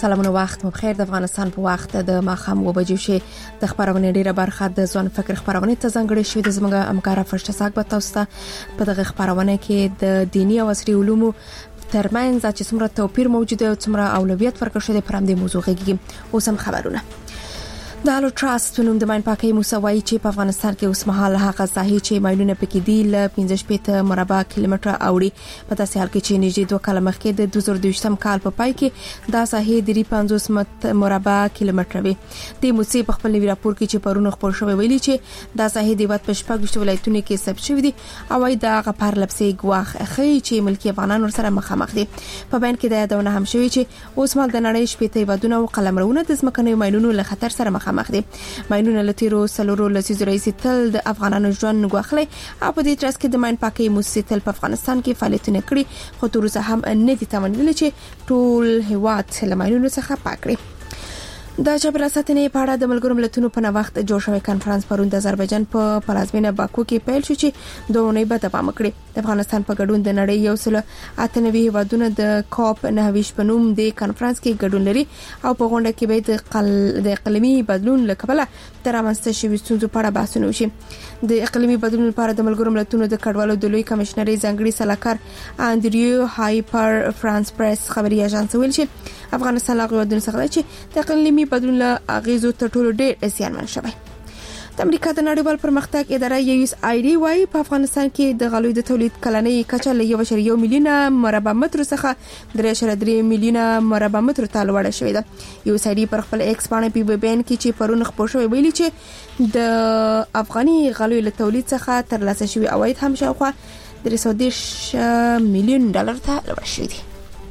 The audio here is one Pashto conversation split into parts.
سلامونه وخت مو بخیر. د افغانستان په وخت د ماخام 2:00 د خبرونه ډیره برخه د ځوان فکر خبرونه ته ځانګړې شوې. د زموږ همکار فرشته ساک به تاسو ته په دغه خبرونه کې د دینی او عصري علومو ترمنځ چې څومره توپیر موجود او څومره اولویت ورکړل شوی پر همدې موضوع غږیږي. اوس هم خبرونه. د هالو ټراست نوم د ماین پاکي موسوي چې په افغانستان کې اوس مهال هغه ځای چې ماینونه پکې دی ل 15 مربع کیلومتر اوړي. په داسې حال کې چې نږدې 2 کال مخکې د 2022م کال په پای کې دا ساحې د 50 مربع کیلومتر وي. د موسی په خپل نوی راپور کې چې پرونه خبر شوی ویلي چې دا ساحې د وات په شپږ ولایتونو کې ثبت شوې دي او دا غفار لپسي ګواخ اخی چې ملکی افغانان سره مخامخ دي. په بیان کې دا یادونه هم شوی چې اوس مال د نړۍ شپږ ودونه او قلمرونه د ځمکني ماینونو له خطر سره مخ دي. ماینونه لتیرو سلورو لسیزو رئیس تل د افغانانو ژوند غوښلي او په دې ترڅ کې د ماین پاکي موسسې تل په افغانستان کې فعالیتونه کړي، خو تر اوسه هم نه دي تمامېدل چې ټول هیواد له ماینونو څخه پاک کړي. د چاپیریال ساتنې په اړه د ملګرو ملتونو په وخت جوړ شوی کانفرنس پرون د آذربایجان په پلازمینه باکو کې پیل شو چې دوه اونۍ بعد دوام وکړي. د افغانستان په ګډون د نړۍ یو سل 98 هیوادونو د کوپ 29 په نوم د کانفرنس کې ګډون لري او په غونډه کې به د اقلیمي بدلون لپاره تر رامنځته شوی ستونزو په اړه بحثونه وشي. د اقلیمي بدلون لپاره د ملګرو ملتونو د کډوالو د لوی کمشنري ځانګړي سلاکار انډریو هایپر فرانس پریس خبري اژانس ویل چې افغانستان له غوډن څخه چې د اقلیمي بدلون له اغیزو تر ټولو ډېر زیانمن شوی. د امریکا د نړیوال پرمختګ اداره USAID وايي په افغانستان کې د غلوی د تولید کلنۍ کچه له 1.1 میلیون مربع متر څخه 3.3 میلیون مربع متر ته لوړه شوې ده. USAID پر خپل ایکس باندې په بیان کې چې پرون خبر شوی ویلي چې د افغاني غلوی له تولید څخه ترلاسه شوی عواید هم شاوخوا 310 میلیون ډالر ته لوړ شوی دي.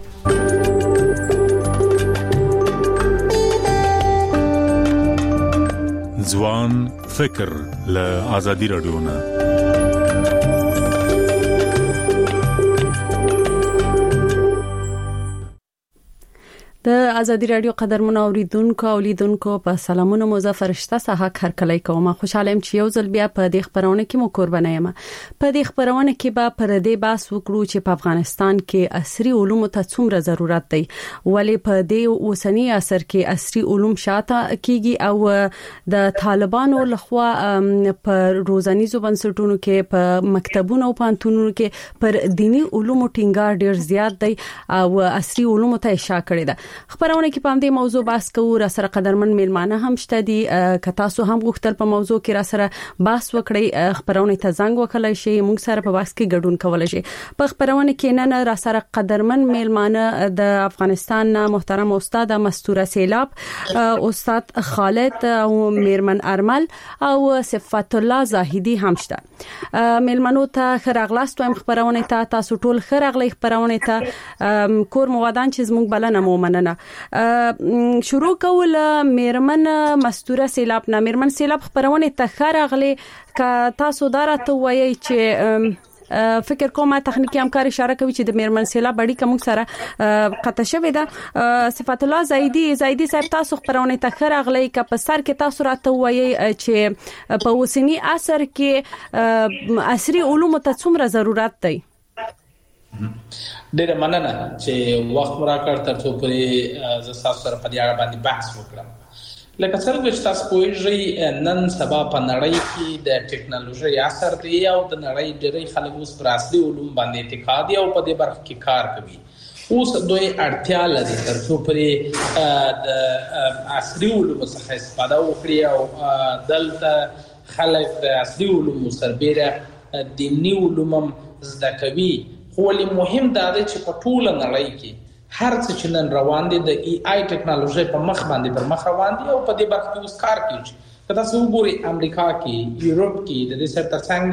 ځوان فکر له آزادي رادیو نه. د ازادي رادیو قدرمن اوریدونکو او لیدونکو په سلامونه مظفرشته صحه هر کله کومه خوشاله يم چې یو ځل بیا په دې خبرونه کې مو قربانه یم. په دې خبرونه کې به پر دې باس وکړو چې په افغانستان کې عصري علوم ته څومره ضرورت دی، ولې په دې اوسنی عصر کې عصري علوم شاته کیږي او د طالبانو لخوا په روزانيزو بنسټونو کې په مکتبونو او پانتونونو کې پر دینی علوم ټینګار ډیر زیات دی او عصري علوم ته اشاره کړی ده. خبرونه کې په دې موضوع بحث کوو. را سره قدرمن میلمانه هم شته دي. که تاسو هم غوښتل په موضوع کې را سره بحث وکړئ، خبرونه ته زنګ وکړئ شي، موږ سره په بحث کې ګډون کولای شي. په خبرونه کې نن را سره قدرمن میلمانه د افغانستان محترم استاد مستوره سیلاب، استاد خالد او میرمن ارمل او صفات الله زاهدی هم شته. میلمنو ته خراغلاست وایم خبرونه ته تاسو ټول خراغلی خبرونه ته کور موادان چې زموږ بلنه مومنه. شروع کول میرمن مستوره سیلاب نه. میرمن سیلاب خبرونه ته خراغلی که تاسو دارته وایي چې فکر کومه تخنیکی همکار اشاره کوي چې د میرمن سیلاب اړیکه موږ سره قطع شوې ده. صفات الله زاهدی صاحب تاسو خبرونه ته خراغلی که په سر کې تاسو راته وایي چې په اوسنی عصر کې عصري علوم ته څومره ضرورت دی. ډیره مننه چې وخت راکړ ترڅو پرې ز تاسو سره په دې اړه باندې بحث وکړم. لکه څنګه چې تاسو پوهیږئ نن سبا په نړۍ کې د ټکنالوژي اثر دی او د نړۍ ډېری خلک اوس پر عصري علوم باندې اعتقاد او په دې برخه کې کار کوي. اوس دوی اړتیا لري ترڅو پرې د عصري علوم څخه استفاده وکړي او دلته خلک د عصري علوم سربېره دیني علوم زده کوي. خو ولې مهم دا دی چې په ټوله نړۍ کې هر څه چې نن روان دي د AI ټکنالوژي په مخ باندې پر مخ روان دي او په دې برخه کې اوس کار کوي. که تاسو وګورئ امریکا کې، یورپ کې د دې سره ترڅنګ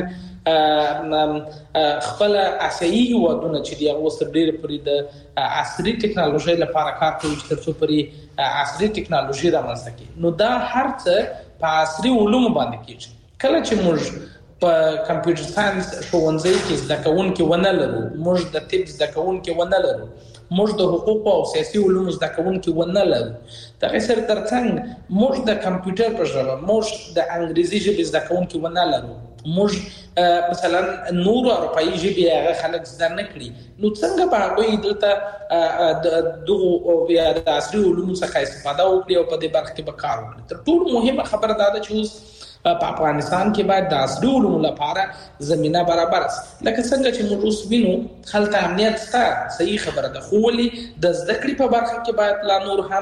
خپل اسیایي هیوادونه چې دی اوس ډېر پرې د عصري ټکنالوژي لپاره کار کوي چې ترڅو پرې عصري ټکنالوژي رامنځته کړي. نو دا هر څه په عصري علوم باندې کېږي. کله چې موږ په کمپیوټر ساينس ښوونځي کې زده کوونکي ونه لرو، موږ د طب زده کوونکي ونه لرو، موږ د حقوق او سیاسي علومو زده کوونکي ونه لرو، دغه سره ترڅنګ موږ د کمپیوټر په ژبه، موږ د انګریزي ژبې زده کوونکي ونه لرو، موږ مثلا نور اروپאי ژبې هغه خلک زده نه کړي، نو څنګه به هغوی دلته دغه بیا د عصري علومو څخه استفاده وکړي او په دې برخه کې به کار وکړي. تر ټولو مهمه خبره دا ده چې اوس په افغانستان کې باید د عصري علومو لپاره زمينه برابر شي. لکه څنګه چې موږ اوس وینو خلک امنیت سره صحیح خبره ده، خو ولې د زده کړې په برخه کې باید لا نور هم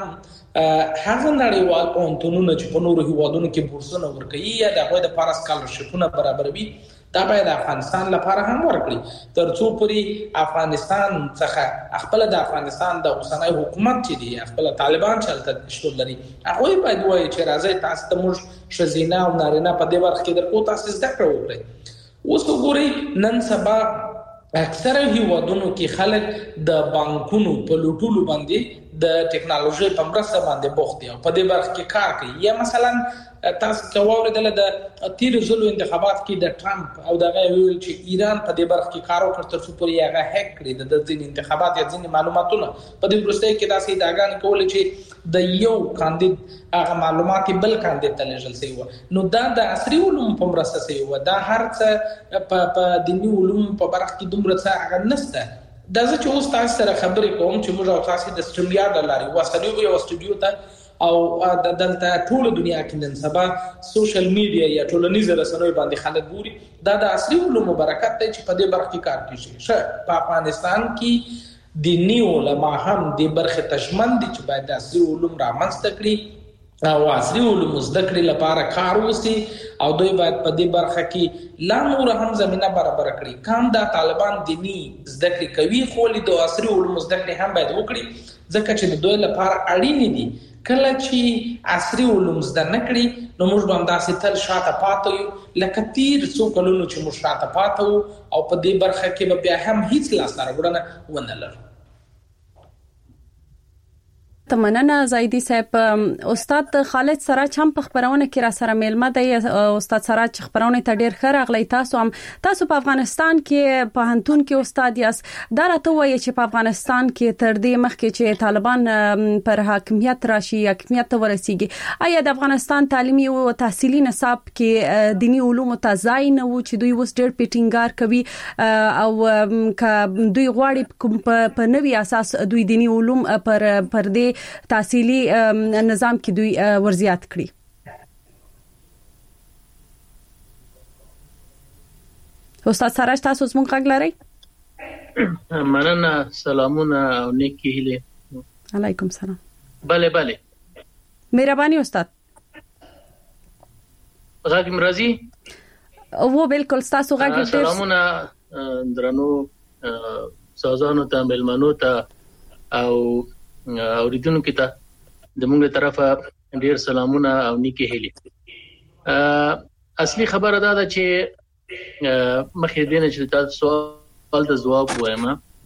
هغه نړیوال پوهنتونونه چې په نورو هیوادونو کې بورسونه ورکوي یا د هغوی دپاره سکالرشپونه برابروي، دا باید د افغانستان لپاره هم ورکړي، تر څو پورې افغانستان څخه خپل د افغانستان د اوسنۍ حکومت چې دی خپل طالبان چې هلته شتون لري هغوی باید وایي چې راځئ تاسو ته موږ ښځینه او نارینه په دې برخه کې درکو، تاسو زده کړه وکړئ. اوس وګورئ نن سبا اکثره هیوادونو کې خلک د بانکونو په لوټولو باندې د ټکنالوژي په مرسته باندې بوخت دي او په دې برخه کې کار کوي. یا مثلا تاسو کووردل د تیر ځلو انتخابات کې د ټرمپ او دغه ویل چې ایران په دې برخه کې کار وکړ تر څو پورې هغه هک کړی د ځین انتخابات یا ځین معلوماتونه په دې وروستۍ کې داسې ادعاګانې کولې چې د یو کاندید هغه معلومات بل کاندید ته لېږل شوی و. نو دا د عصري علومو په مرسته شوی و، دا هر څه په دیني علومو په برخه کې دومره څه هغه نشته. دا چې اوس تاسو سره خبرې کوم چې موږ او تاسو د استرالیا د لارې واسطه یو استودیو ته او دلته ټول دنیا کې نن سبا سوشل میډیا یا ټولنیز رسنۍ باندې خلک ګوري، دا د عصري علومو برکت دی چې په دې برخه کې کار کیږي. په افغانستان کې دیني علما هم د برخه تشمن دي چې باید د عصري علوم رامنځته کړي او عصري علوم زده کړې لپاره کار وکړي او دوی باید په دې برخه کې لا نور هم زمينه برابر کړي. کام دا طالبان دینی زده کړې کوي خو د عصري علوم زده کړې هم باید وکړي، ځکه چې د دوی لپاره اړین دي. کله چې عصري علوم زده نه کړي نو موږ هم داسې تل شاته پاتې یو لکه تیر څو کلونو چې موږ شاته پاتې وو او په دې برخه کې به بیا هم هیڅ لاسته راوړنه ونه لرو. تمننه زايدي صاحب. استاد خالد سراج هم په خبرونه کې را سره میلمه دی. استاد سراج خبرونه ته ډیر ښه راغلی. تاسو په افغانستان کې په هنتون کې استاد یاست، دا راته وایي چې په افغانستان کې تر دې مخکې چې طالبان پر حاکمیت راشي حکومت ته ورسیږي، آیا د افغانستان تعلیمي او تحصیلي نصاب کې دینی علوم ته ځای نه و چې دوی اوس ډیر پیټینګار کوي او ک دوی غواړي په نوي اساس دوی دینی علوم پر دې تحصیلی نظام کې دوی ورزیات کړي؟ استاد سراج تاسو زموږ غږ لرئ؟ مننه، سلامونه او نیکی هیله. علیکم سلام. بله مهرباني استاد. غږ مرضی او بالکل تاسو غږ ډیر. سلامونه درنو سازانو ته، ملمنو ته او اوریدونکو ته د موږ طرفه ډیر سلامونه او نیکی هیله. اصلي خبره دا ده چې مخې دینه چې تاسو سوال د جواب وایم.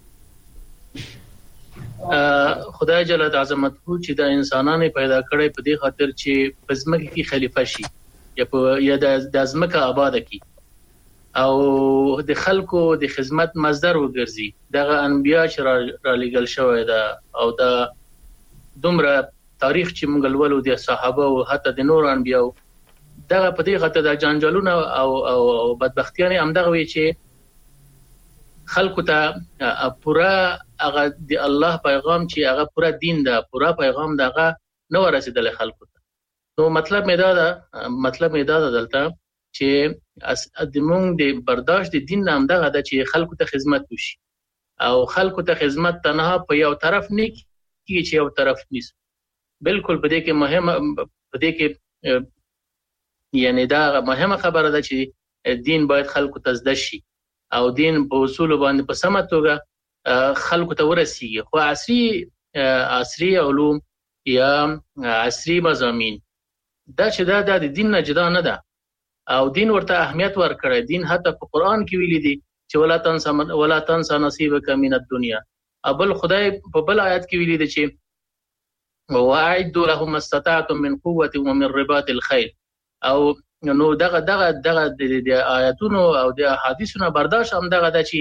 خدای جل عظمت چې د انسانانو پیدا کړي په دې خاطر چې په ځمکه کې خلیفہ شي یا د ځمکه آباد کی او د خلکو د خدمت مصدر وګرځي. دغه انبیا چې را لګل شوی دا او دا دومره تاریخ چې موږ ولولو د صحابه او حتی د نور انبیاو دغه په دې خاطر د جنجالونه او بدبختیان هم دغه وی چې خلکو ته پورا هغه د الله پیغام چې هغه پورا دین دا پورا پیغام دغه نو رسیدل خلکو ته. نو مطلب مې دا دلته چې د مونږ د برداشت د دین نام دغه د چې خلکو ته خدمت وشي او خلکو ته خدمت تنها په یو طرف نه کیږي چې یو طرف نیس. بالکل په دې کې یعنی دا مهمه خبره ده چې دین باید خلکو ته زده شي او دین په اصول باندې په سمه توګه خلکو ته ورسیږي. خو عصري علوم یا عصري مضامین دا چې دا د دین نه جدا نه ده او دین ورته اهمیت ورکړي. دین حتی په قران کې ویلي دي چې ولا تنسى نصيبك من الدنيا. ابل خدای په بل آیات کې ویلي دي چې واعدوا لهم استطعتم من قوه ومن رباط الخيل. او نو دغه د آیاتونو او د احادیثونو برداشت هم دغه د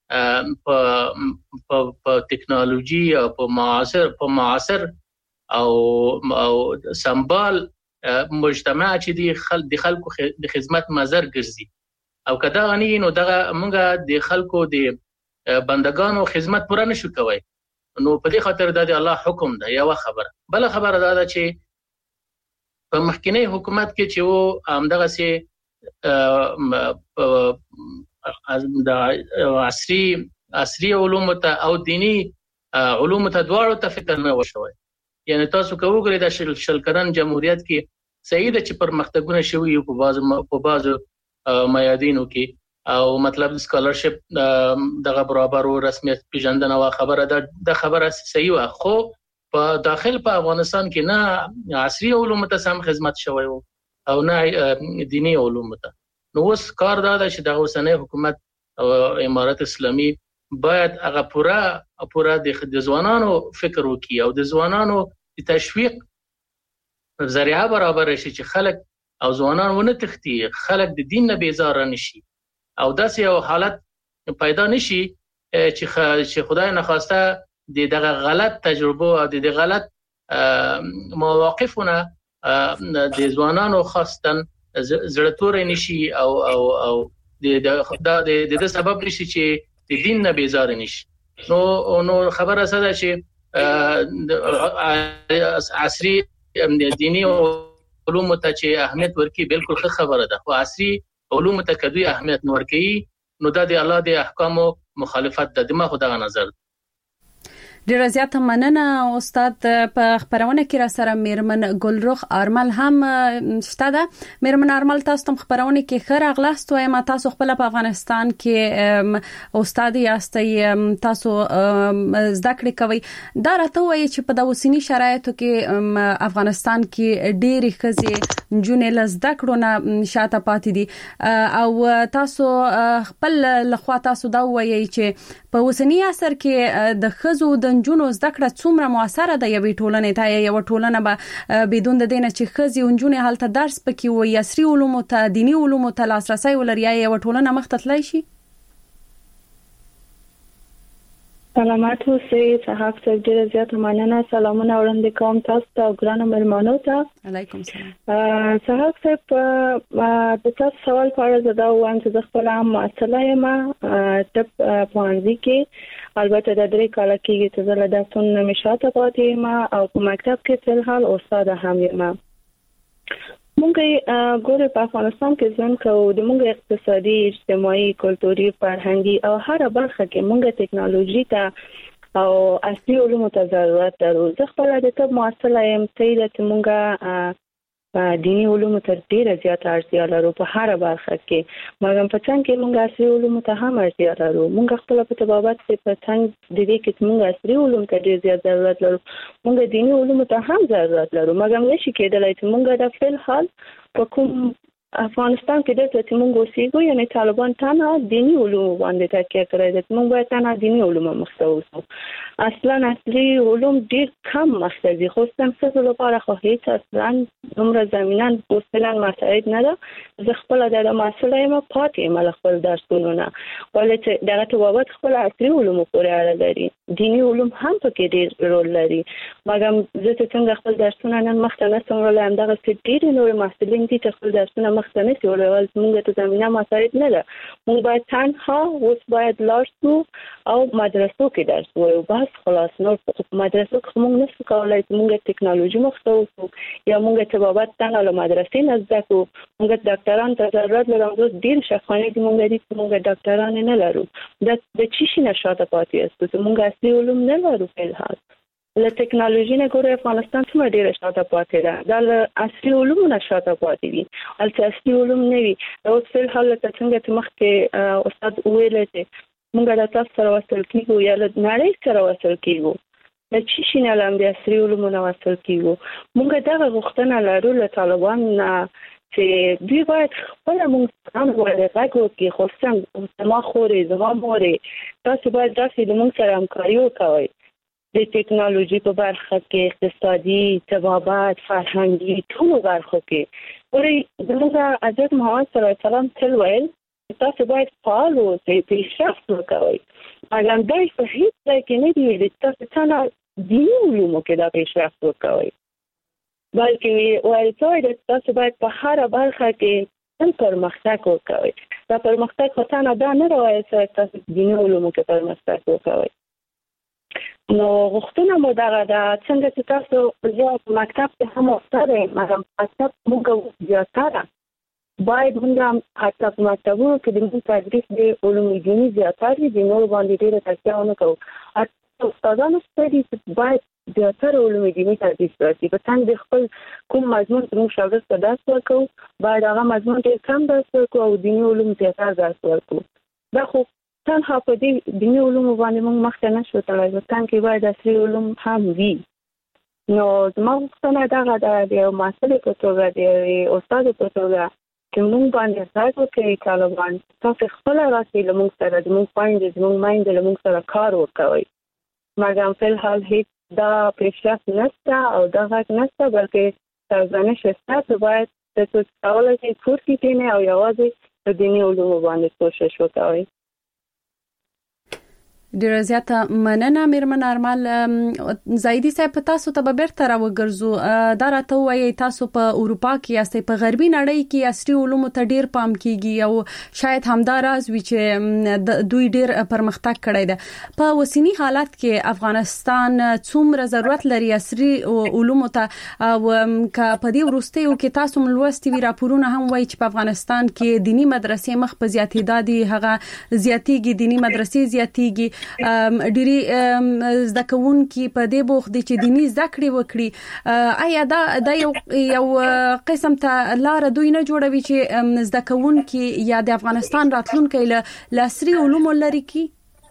چې په ټکنالوژي او په معاصر او سمبال مجتمع چې د خلکو د خدمت مزر ګرځي او کدا غنی نو دغه مونږه د خلکو د بندگانو خدمت پوره نشو کوي. نو په دې خاطر د الله حکم ده. یو خبره بل خبره ده چې په مخکنی حکومت کې چې وو همدغه سي د عصري علوم ته او دینی علوم ته دواړو ته فکر نه وشوي. یعنی تاسو کوګری د شل کلن جمهوریت کې صحیح ده چې پرمختګونه شوي په بازو میادینو کې او مطلب سکالرشپ دغه برابر او رسمیت پیژندنه او خبره ده د خبره صحیح و. خو په داخل په افغانستان کې نه عصري علوم ته سم خدمت شوی او نه دینی علوم ته. نو اوس کار دا چې د اوسنۍ حکومت او امارت اسلامي باید هغه پورا د ځوانانو فکر وکړي او د ځوانانو د تشویق ذریعہ برابر شي چې خلک او ځوانان ونه تختی، خلک د دین نه بیزار نشي او داسې یو حالت پیدا نشي چې خدای نه خواسته دغه غلط تجربه او د غلط مواقفونه د ځوانانو خاصتن زړه تور نشي او د سبب نشي چې د دین نه بیزار نشي. نو خبره ساده چې عصري دینی علوم ته چې اهمیت ورکړي بالکل ښه خبره ده، خو عصري علوم ته کدوې اهمیت نه ورکړي نو د الله د احکامو مخالفت ده. دماغ خدای نظر. ډیره زیاته مننه استاد. په خبرونه کې را سره میرمن ګلرخ آرمل هم شته ده. میرمن آرمل تاسو ته خبرونه کې خیر اغلاست وایم. تاسو خپل په افغانستان کې استاد یاستئ، تاسو زده کړې کوي. دا راته وایي چې په د اوسنی شرایطو کې افغانستان کې ډېری ښځې جنې له زده کړو نه شاته پاتې دي او تاسو خپل لخوا تاسو دا وایي چې په اوسنی عصر کې د ښځو د نجونو زده کړه څومره موثره ده یوې ټولنې ته. یو ټولنه به بدون د دینه چې ښځې او نجونې هلته درس پکې وي، عصري علومو ته دینی علومو ته لاسرسي ولري، یو ټولنه مخ ته تللی شي. سلامات اوسئ. صاحب صاحب ډیره زیاته مننه. سلامونه وړاندې کوم تاسو ته او ګرانو مېلمنو ته. علیکم سلام. صاحب صاحب د تاسو سوال په اړه زدا وایم چې زه خپل عام مسله یم ټپ پوهنځي کې. البته د 3 کال کې چې زه له داسون نشاته پاتې یم او په مکتب کې په الحال استاد هم یم. مونږ ګوره په افغانستان کې ژوند کوو. د مونږ اقتصادي، اجتماعي، کلتوري، فرهنګي او هر برخه کې مونږ ټیکنالوژي ته او عصري علومو ته ضرورت لرو. زه خپل د طب معاصله یم چې مونږ دینی علومو ته ډیره زیاته اړتیا لرو په هر برخه کې، مګر په څنګه کې مونږ عصري علومو ته هم اړتیا لرو. مونږ خپل په تبابت کې په څنګه د دې کې مونږ عصري علوم ته ډیر زیات ضرورت لرو، مونږ دینی علومو ته هم ضرورت لرو، مګر نشي کېدلای چې مونږ د فعل حال په کوم افغانستان کې د چې مونږ اوسېږو یعنی طالبان تنها دینی علوم باندې تاکید کړی دی. مونږ باید تنها دینی علوم مخته اوسو. اصلا عصري علوم ډیر کم مخته دي، خو څه لپاره خو هیڅ اصلا عمر زمينان اصلا مساعد نه ده. زه خپل د مسله یم پاتې یم له خپل درسونو نه، ولې چې دغه تبابت خپل عصري علوم پورې اړه لري. دینی علوم هم پکې ډیر رول لري، مګر زه څنګه خپل درسونه نن مخته نه سم ولې همدغه ډیر نور محصلین دي چې خپل درسونه مخته نه سی ولول موږ ته زمينه مساعد نه ده. موږ باید تنها اوس باید لارسو او مدرسو کې درس وایو. بس خلاص نور مدرسو کې موږ نشو کولای چې موږ ټیکنالوژي مخته اوسو یا موږ ته بابت تنها له مدرسې نه زده کوو. موږ ډاکټران ته ضرورت لرو. اوس ډیر شخصانه دي موږ دې موږ ډاکټران نه لرو. د چی شي نشاته پاتې است موږ اصلي علوم نه لرو. په الحال له ټیکنالوژي نه ګوره افغانستان څومره ډیره شاته پاتې ده. دا له اصلي علومو نه شاته پاتې دي. البته اصلي علوم نه وي. اوس په الحال ته څنګه مخکې استاد ویل چې موږ د تاسو سره وصل کیږو یا له نړۍ سره وصل کیږو، د چی شي نه لم د اصلي علومو نه وصل کیږو. موږ دا غوښتنه لرو له طالبان نه چې دوی باید خپل موږ هم ورغږ وکړي. خو څنګه ما خورې زما مورې تاسو باید داسې د موږ سره همکاري وکوئ. د ټیکنالوژي په برخه کې، اقتصادي، طبابت، فرهنګي ټولو برخو کې. ورې زموږ حضرت محمد صلی الله علیه وسلم تل ویل تاسو باید فعال اوسئ، پیشرفت وکوئ. مګر دا په هیڅ ځای کې نه دی ویلي تاسو څنګه دیني علومو کې دا پیشرفت وکوئ، بلکې ویل شوی دی تاسو باید په هر برخه کې تل پرمختګ وکوي. دا پرمختګ خو څنګه دا نه راوایي چې تاسو دیني علومو کې پرمختګ وکوي. نو غوښتنه مو دغه دا څنګه چې تاسو په مکتب کې هم اوسئ، مګر مکتب موږ زیاتره باید موږ حتی په مکتبونو کې د موږ تدریس د علوم دیني زیاتره دي، نور باندې ډېره تکیه ونه کوو. استادانو ستړي باید زیاتره علوم دیني تدریس وکړي. په څنګ د خپل کوم مضمون چې موږ شاګرد ته درس ورکوو باید هغه مضمون ډېر کم درس ورکوو او دیني علوم زیاتره درس ورکوو. دا خو تنها په دې دیني علومو باندې موږ مخکې نشو تللی، په څنګ کې باید عصري علوم هم وي. نو زما غوښتنه دغه ده د یو محصلې په توګه د یوې استادې په توګه چې موږ باندې غږ وکړي طالبان، تاسو خپله راسئ له موږ سره، زموږ خویندې زموږ میندې له موږ سره کار وکوئ. مګر فلحال هیڅ دا پیشرفت نشته او دا غږ نشته، بلکې سرزنش شته. باید تاسو کولی شئ کور کې کښېنئ او یوازې په دیني علومو باندې کوشش وکوئ. ډیره زیاته مننه میرمن ارمل. زاهدي صاحب تاسو ته به بیرته راوګرځو. دا راته وایي تاسو په اروپا کې یاستئ، په غربي نړۍ کې عصري علومو ته ډیر پام کیږي او شاید همدا راز وي چې دوی ډیر پرمختګ کړی دی. په وسینی حالت کې افغانستان څومره ضرورت لري عصري علومو ته؟ او په دې وروستیو کې تاسو ملوستي وی راپورونه هم وایي چې په افغانستان کې دینی مدرسې مخ په زیاتېدا دي، هغه زیاتېږي، دینی مدرسې زیاتېږي، ډېری زده کوونکي په دې بوخت دي چې دیني زده کړې وکړي. آیا دا یو قسم ته لار دوی نه جوړوي چې زده کوونکي یا د افغانستان راتلونکي له عصري علومو لري کی؟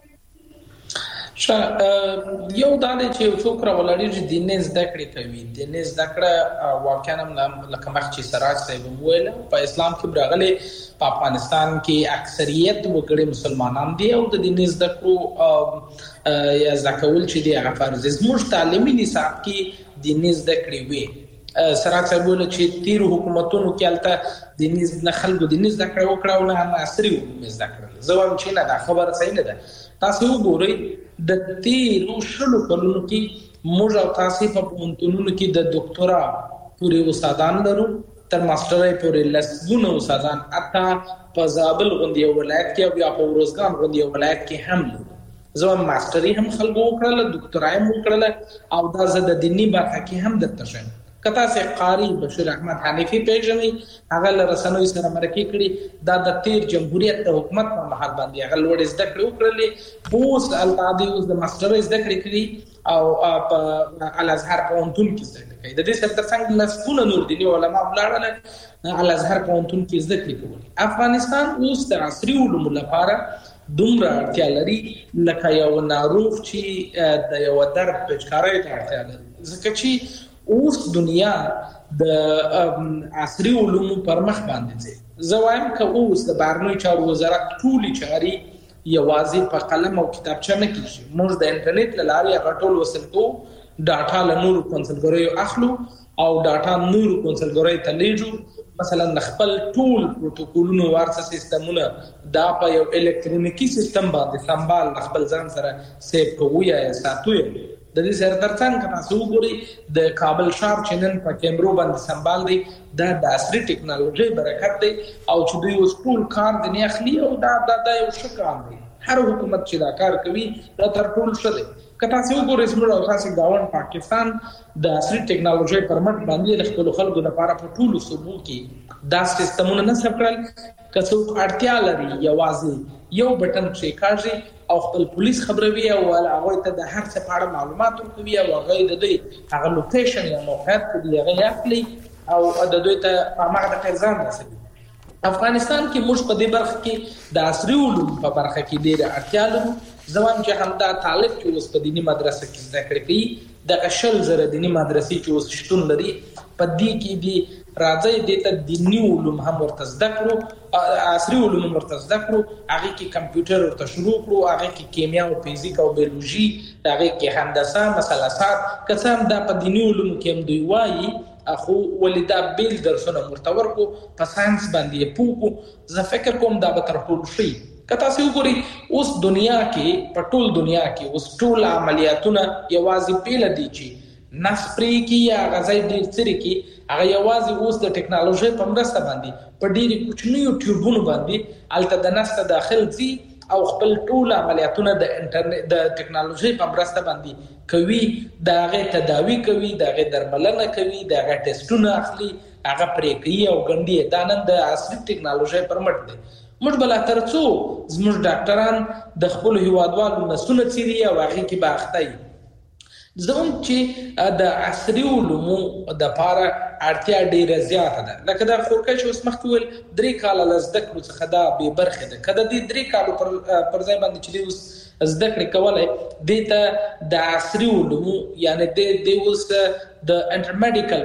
یو دا دی چې یو څوک راولړي چې دیني زده کړې کوي. دیني زده کړه واقعا لکه مخ چې سراج صاحب وویل په اسلام کې راغلي، په افغانستان کې اکثریت وګړي مسلمانان دي او د دیني زده کړو یا زده کول چې دی هغه فرض دي. زموږ تعلیمي نصاب کې دیني زده کړې وي. سراج صاحب وویل چې تیر حکومتونو کې الته دیني خلکو دیني زده کړه وکړه او نه عصري علوم زده کړل. زه وایم چې نه، دا خبره صحیح نه ده. تاسو وګورئ د تیرو شلو کلونو کې موږ او تاسو په پوهنتونونو کې د ډاکټرا پورې استادان لرو، تر ماسترۍ پورې لسګونه استادان، حتی په زابل غوندې ولایت کې او یا په روزګان غوندې ولایت کې هم لرو. زه ماستري هم خلکو وکړله، ډاکټرا هم وکړله او دا زه د دیني برخه کې هم درته شم. کته سي قاری بشیر احمد حنیفی پیژنې، هغه له رسنوي سره مرکه کړي، دا د تیر جمهوریت د حکومت په محل باندې هغه لوړ زده کړې وکړلې، اوس القاضي اوس د ماستر زده کړې کړي او په الازهر پوهنتون کې زده کړې. د دې سره ترڅنګ لسګونه نور دیني علما ولاړل الازهر پوهنتون کې زده کړې کوي. افغانستان اوس د عصري علومو لپاره دومره اړتیا لري لکه یو ناروغ چې د یو درد پچکارۍ ته اړتیا لري، ځکه چې اوس دنیا د عصري علومو پر مخ باندې ځي. زه وایم که اوس د بهرنیو چارو وزارت ټولې چارې یوازې په قلم او کتابچه نه کیږي، موږ د انټرنیټ له لارې هغه ټول وصل کوو، ډاټا له نورو کنسلګریو اخلو او ډاټا نورو کنسلګریو ته لیږو. مثلا خپل ټول پروتوکولونو وارثه سیستمونه دا په یو الکترونیکی سیستم باندې سمبال خپل ځان سره سیو کوو یا ساتو. د دې سره ترڅنګ تاسو وګورئ د کابل ښار چینل په کیمرو باندې سمبال دی، دا د عصري ټیکنالوژي برکت دی او چې دوی اوس ټول کار د نه اخلي او دا یو ښه کار دی. هر حکومت چې دا کار کوي دا تر ټولو ښه دی. که تاسو وګورئ زموږ او تاسو ګاوند پاکستان د عصري ټیکنالوژي پر مټ باندې د خپل خلکو لپاره په ټولو صوبو کې دا سیستمونه نصب کړل. که څوک اړتیا لري یوازې یو بټن چې کاږي او خپل پولیس خبروي او هغه ته د هر څه په اړه معلومات ورکوي او هغه د دوی هغه لوکیشن یا موقعیت کې هغه اخلي او د دوی ته هغه د ځان رسوي. افغانستان کې موږ په دې برخه کې د عصري علوم په برخه کې ډېر اړتیا لرو. زموږ چې همدا طالب چې اوس په دینی مدرسه کې زده کړې کوي، د 10,000 دینی مدرسې چې اوس شتون لري، په دې کې دي راځي د دینی علوم هم ورته زده کړو، عصري علوم ورته زده کړو، هغه کې کمپیوټر ورته شروع کړو، هغه کې کیمیا او فزیک او بیولوژي، هغه کې هندسه مثلثات، قسم دا په دینی علوم کې هم دوی وایي اخو ولدا بیل درسونه مرتور کو په ساينس باندې پوکو. زه فکر کوم دا به تر ټولو شي. کته سی وګوري اوس دنیا کې په ټول دنیا کې اوس ټول عملیاتونه یوازې پیل دي چې نفس پرې کې یا غذای ډیر سری کې هغه یوازې اوس د ټیکنالوژي په مرسته باندې په ډېری کوچنیو ټیوبونو باندې الته د نسته داخل ځي او خپل ټول عملیاتونه د انټرنیټ د ټیکنالوژي په مرسته باندې کوي، دا غي تداوی کوي، دا غي درملنه کوي، دا غي ټیسټونه اخلي، هغه پرې کوي او ګڼي. دا نن د عصري ټیکنالوژي پر مټ دی. موږ بل ترڅو زموږ ډاکټران د خپل هیوادوالو نسونه چیري او هغه کې باختای زموږ چې د عصري علومو د پاره اړتیا ډیره زیاته ده. لکه دا خورکه چې اوس مخکې ول 3 کاله لزده کړو څخه دا به برخه ده. کله دې 3 کالو پر ځای باندې چې اوس زده کړې کولای د ته د عصري علومو یعنی د اوس د انټرمیډیکل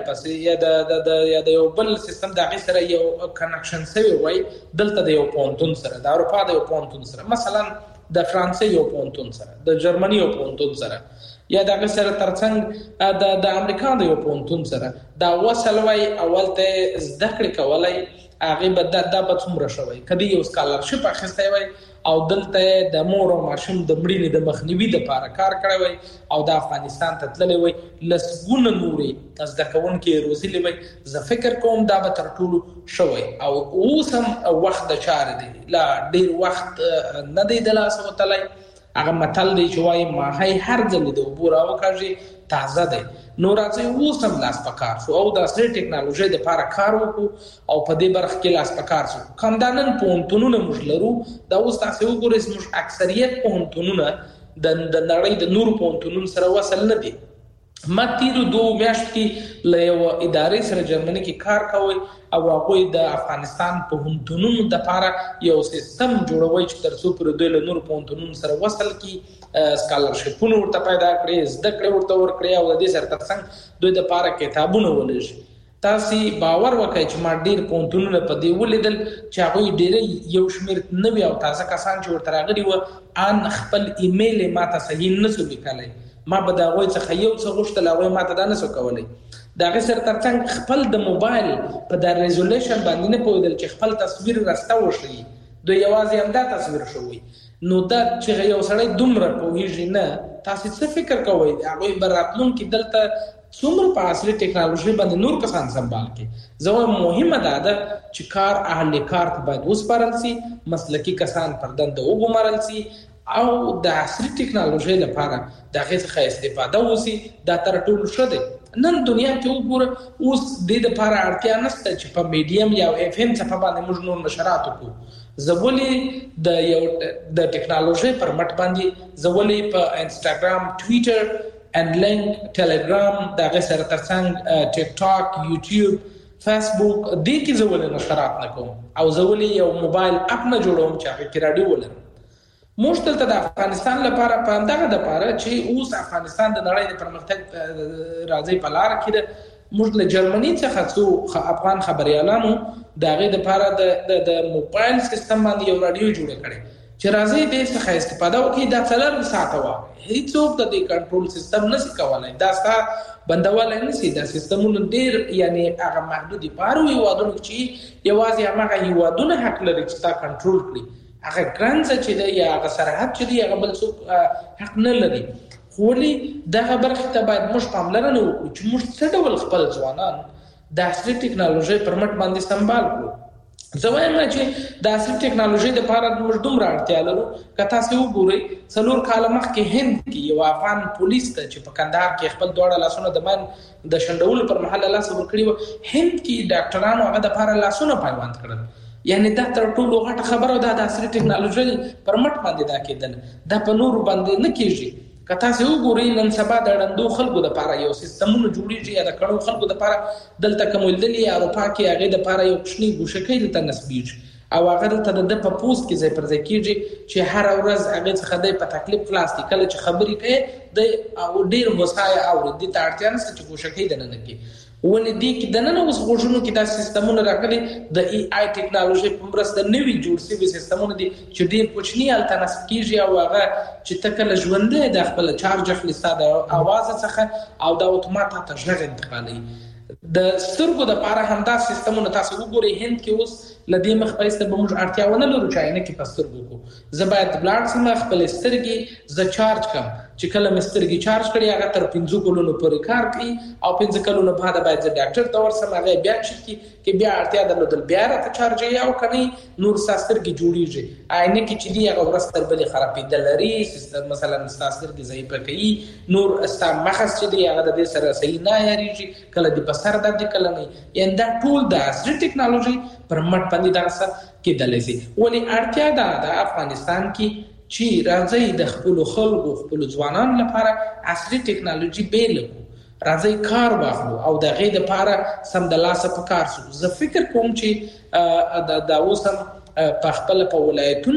پس یا د یو بل سیستم د غي سره یو کنکشن سوی وای دلته د یو پونتون سره د اروپا د یو پونتون سره مثلا د فرانسې یو پونتون سره د جرمني یو پونتون سره یا د غي سره ترڅنګ د امریکا د یو پونتون سره دا وصل وای اول ته زده کړې کولای هغه به د څومره شوی کدی یو سکالرشپ اخیستی وای او دلته د مور او ماشوم د مړینې د مخنیوي لپاره کار کړی وای او د افغانستان ته تللی وای لسګونه نورې زده کوونکي روزلي وای. زه فکر کوم دا به تر ټولو شوی او اوس هم وخت د چارې دی لا ډیر وخت نه دی د لاسه وتلی. هغه متل دی چې وایي ماهی هر ځل د اوبو راوکاږي تازه دی. نو راځي اوس هم لاس پکار شو او د عصري ټیکنالوژي لپاره کار وکړو او په دې برخه کې لاس پکار شو. کاندانن پونتونونه موږ لرو دا اوس تاسو وګورئ موږ اکثریت پونتونونه د نړۍ د نور پونتونونو سره وصل نه دي. ما تیرو 2 میاشتې کې له یو ادارې سره جرمني کې کار کوي او هغه د افغانستان په پونتونونو د لپاره یو سیستم جوړوي چې ترڅو پر دوی له نور پونتونونو سره وصل کی سکالرشپونه ورته پیدا کړي، زده کړې ورته ورکړي او د دې سره ترڅنګ دوی د لپاره کتابونه ولېږي. تاسو باور وکړئ چې ما ډیر پونتونونه په دې ولیدل چې هغه ډیر یو شمیر نوې او تازه کسان چې ورته راغلي و ان خپل ایمیل ماته صحیح نسو لیکلای. ما به دا غوي څخه یو څه غوښتل هغه ماته دا نسو کولای. دا غي سره ترڅنګ خپل د موبایل په د ریزولوشن باندې نه پوهیدل چې خپل تصویر راستو شي دوی یوازې هم دا تصویر شوی. نو دا چې یو سړی دومره پوهیږي نه تاسو څه فکر کوئ هغه براتلون کې دلته څومره په عصري ټیکنالوژي باندې نور کسان سنبال کې زموږ مهمه ده چې کار اهل کار ته باید وسپارل شي، مسلکی کسان پر دنده وګمارل شي او د عصري ټیکنالوژي لپاره د هغه څخه استفاده وشي. دا تر ټولو ښه دی. نن دنیا کې وګوره اوس د لپاره اړتیا نشته چې په میډیم یا اف ام څخه باندې موږ نور نشرات وکړو. زولې د یو د ټیکنالوژي پر مټ باندې زولې په انستګرام، ټویټر، ان لینک، ټلګرام، دغه سره ترڅنګ ټیک ټاک، یوټیوب، فیسبوک دې کې زولې نشرات نکوم او زولې یو موبایل اپ نه جوړوم چې هغه کې رادیو ولرم. موږ دلته د افغانستان لپاره په دغه د لپاره چې اوس افغانستان د نړۍ د پرمختګ راځي په لار کې ده. موږ له جرمني څخه څو افغان خبريالانو دغه د لپاره د موبایل سیستم باندې یو رادیو جوړ کړي چې راځي د څخه استفاده وکړي. دا 4 ساعته وه هیڅوک د دې کنټرول سیستم نشي کولای. دا ستا بندول نه سي. دا سیستمونه ډیر یعنی هغه محدودي پاره هیوادونو چې یوازې هغه هیوادونه حق لري چې تا کنټرول کړي. هغه ګرانځ چې دی یا هغه سرحد چې دی هغه بل څوک حق نه لري. خو دغه برخه ته باید موږ پاملرنه وکړو چې موږ څه ډول خپل ځوانان د عصري ټیکنالوژي پر مټ باندې سمبال کړو. زه وایم چې د عصري ټیکنالوژي لپاره موږ دومره اړتیا لرو. که تاسو وګورئ 4 کاله مخکې هند کې یو افغان پولیس ته چې په کندهار کې خپل دواړه لاسونه د من د شندولو پر مهال لاس ورکړي و، هند کې ډاکټرانو هغه د لپاره لاسونه پیوند کړل. یعنی دا تر ټولو غټه خبره ده د عصري ټیکنالوژي پر مټ باندې دا کېدل. دا په نور باندې نه کېږي. که تاسو وګورئ نن سبا د ړندو خلکو لپاره یو سیستمونه جوړیږي یا د کڼو خلکو لپاره دلته کوم دلی اروپا کې هغه لپاره یو کوچنی ګوشکې دلته نسبیږي او هغه دلته د په پوسټ کې ځای پر ځای کېږي چې هر ورځ هغه څخه د په تکلیف خلاص دي. کله چې خبرې کوي د ډیر وسایل او د تارتیان څخه چې ګوشکې دنه نه کوي ولې دې کې د نن اوس غوښنو کې دا سیستمونه راغلي د ای آی ټیکنالوژي په مرسته نوي جوړ شوي سیستمونه دي چې ډیر کوچني التنس کیږي او هغه چې تکل ژوندې د خپل چارج خپل ساده اواز څخه او د اتومات ته ژغ انتقالي. د سترګو د لپاره هم دا سیستمونه تاسو وګورئ هند کې اوس لدې مخ پېسته به موږ اړتیا ونه لرو چې نه کې پسترګو کو زه باید بلاد سم خپل سترګې ز چارج کم چې کله مسترګي چارج کړي هغه تر 15 کلونو پورې کار کوي او 15 کلونو بعد باید ډاکټر ته ورسم هغه بیا چې بیا اړتیا درلودل بیا راته چارج یې او کني نور ساسترګي جوړیږي عینه کې چې دی هغه ورستر بل خرابېدل لري سیستم مثلا ساسترګي ضعیف کوي نور استا مخص چې دی هغه د سره صحیح نه یریږي کله د بصر د کله نه یعنی دا ټول د عصري ټکنالوژي پر مټ باندې دا څه کېدلی شي ولې اړتیا ده د افغانستان کې چې راځي د خپل خلکو خپل ځوانان لپاره عصري ټکنالوژي بیل راځي کار واخلو او د غي د لپاره سم د لاسه په کار شو زه فکر کوم چې دا اوسم په خپل په ولایتونو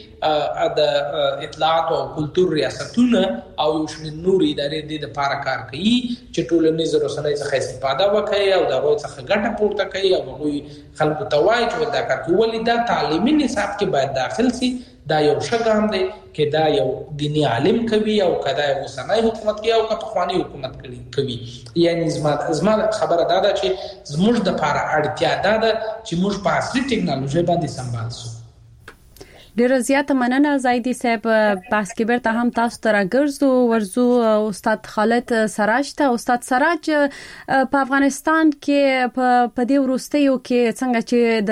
کې د اطلاعات او کلتور ریاستونه او یو شمېر نور ادارې د لپاره کار کوي چې ټولنیز رسنۍ څخه استفاده وکړي او دا غوښتنه څخه ګټه پورته کوي او هغه خلکو ته وایي چې دا کار کوي ولې دا تعلیمي نصاب کې باید داخل شي دا یو شګام دی کې دا یو دینی عالم کوي او کدا یو سنای حکومت کوي او که پخوانی حکومت کوي یعنی زما خبره دا ده چې زموږ د لپاره اړتیا ده چې موږ په عصري ټکنالوژي باندې سمبال شو ډیره زیاته مننه زایدی صاحب بحث کې برته هم تاسو ته راګرځو ورزو استاد خالد سراج ته استاد سراج په افغانستان کې په دې وروستیو کې څنګه چې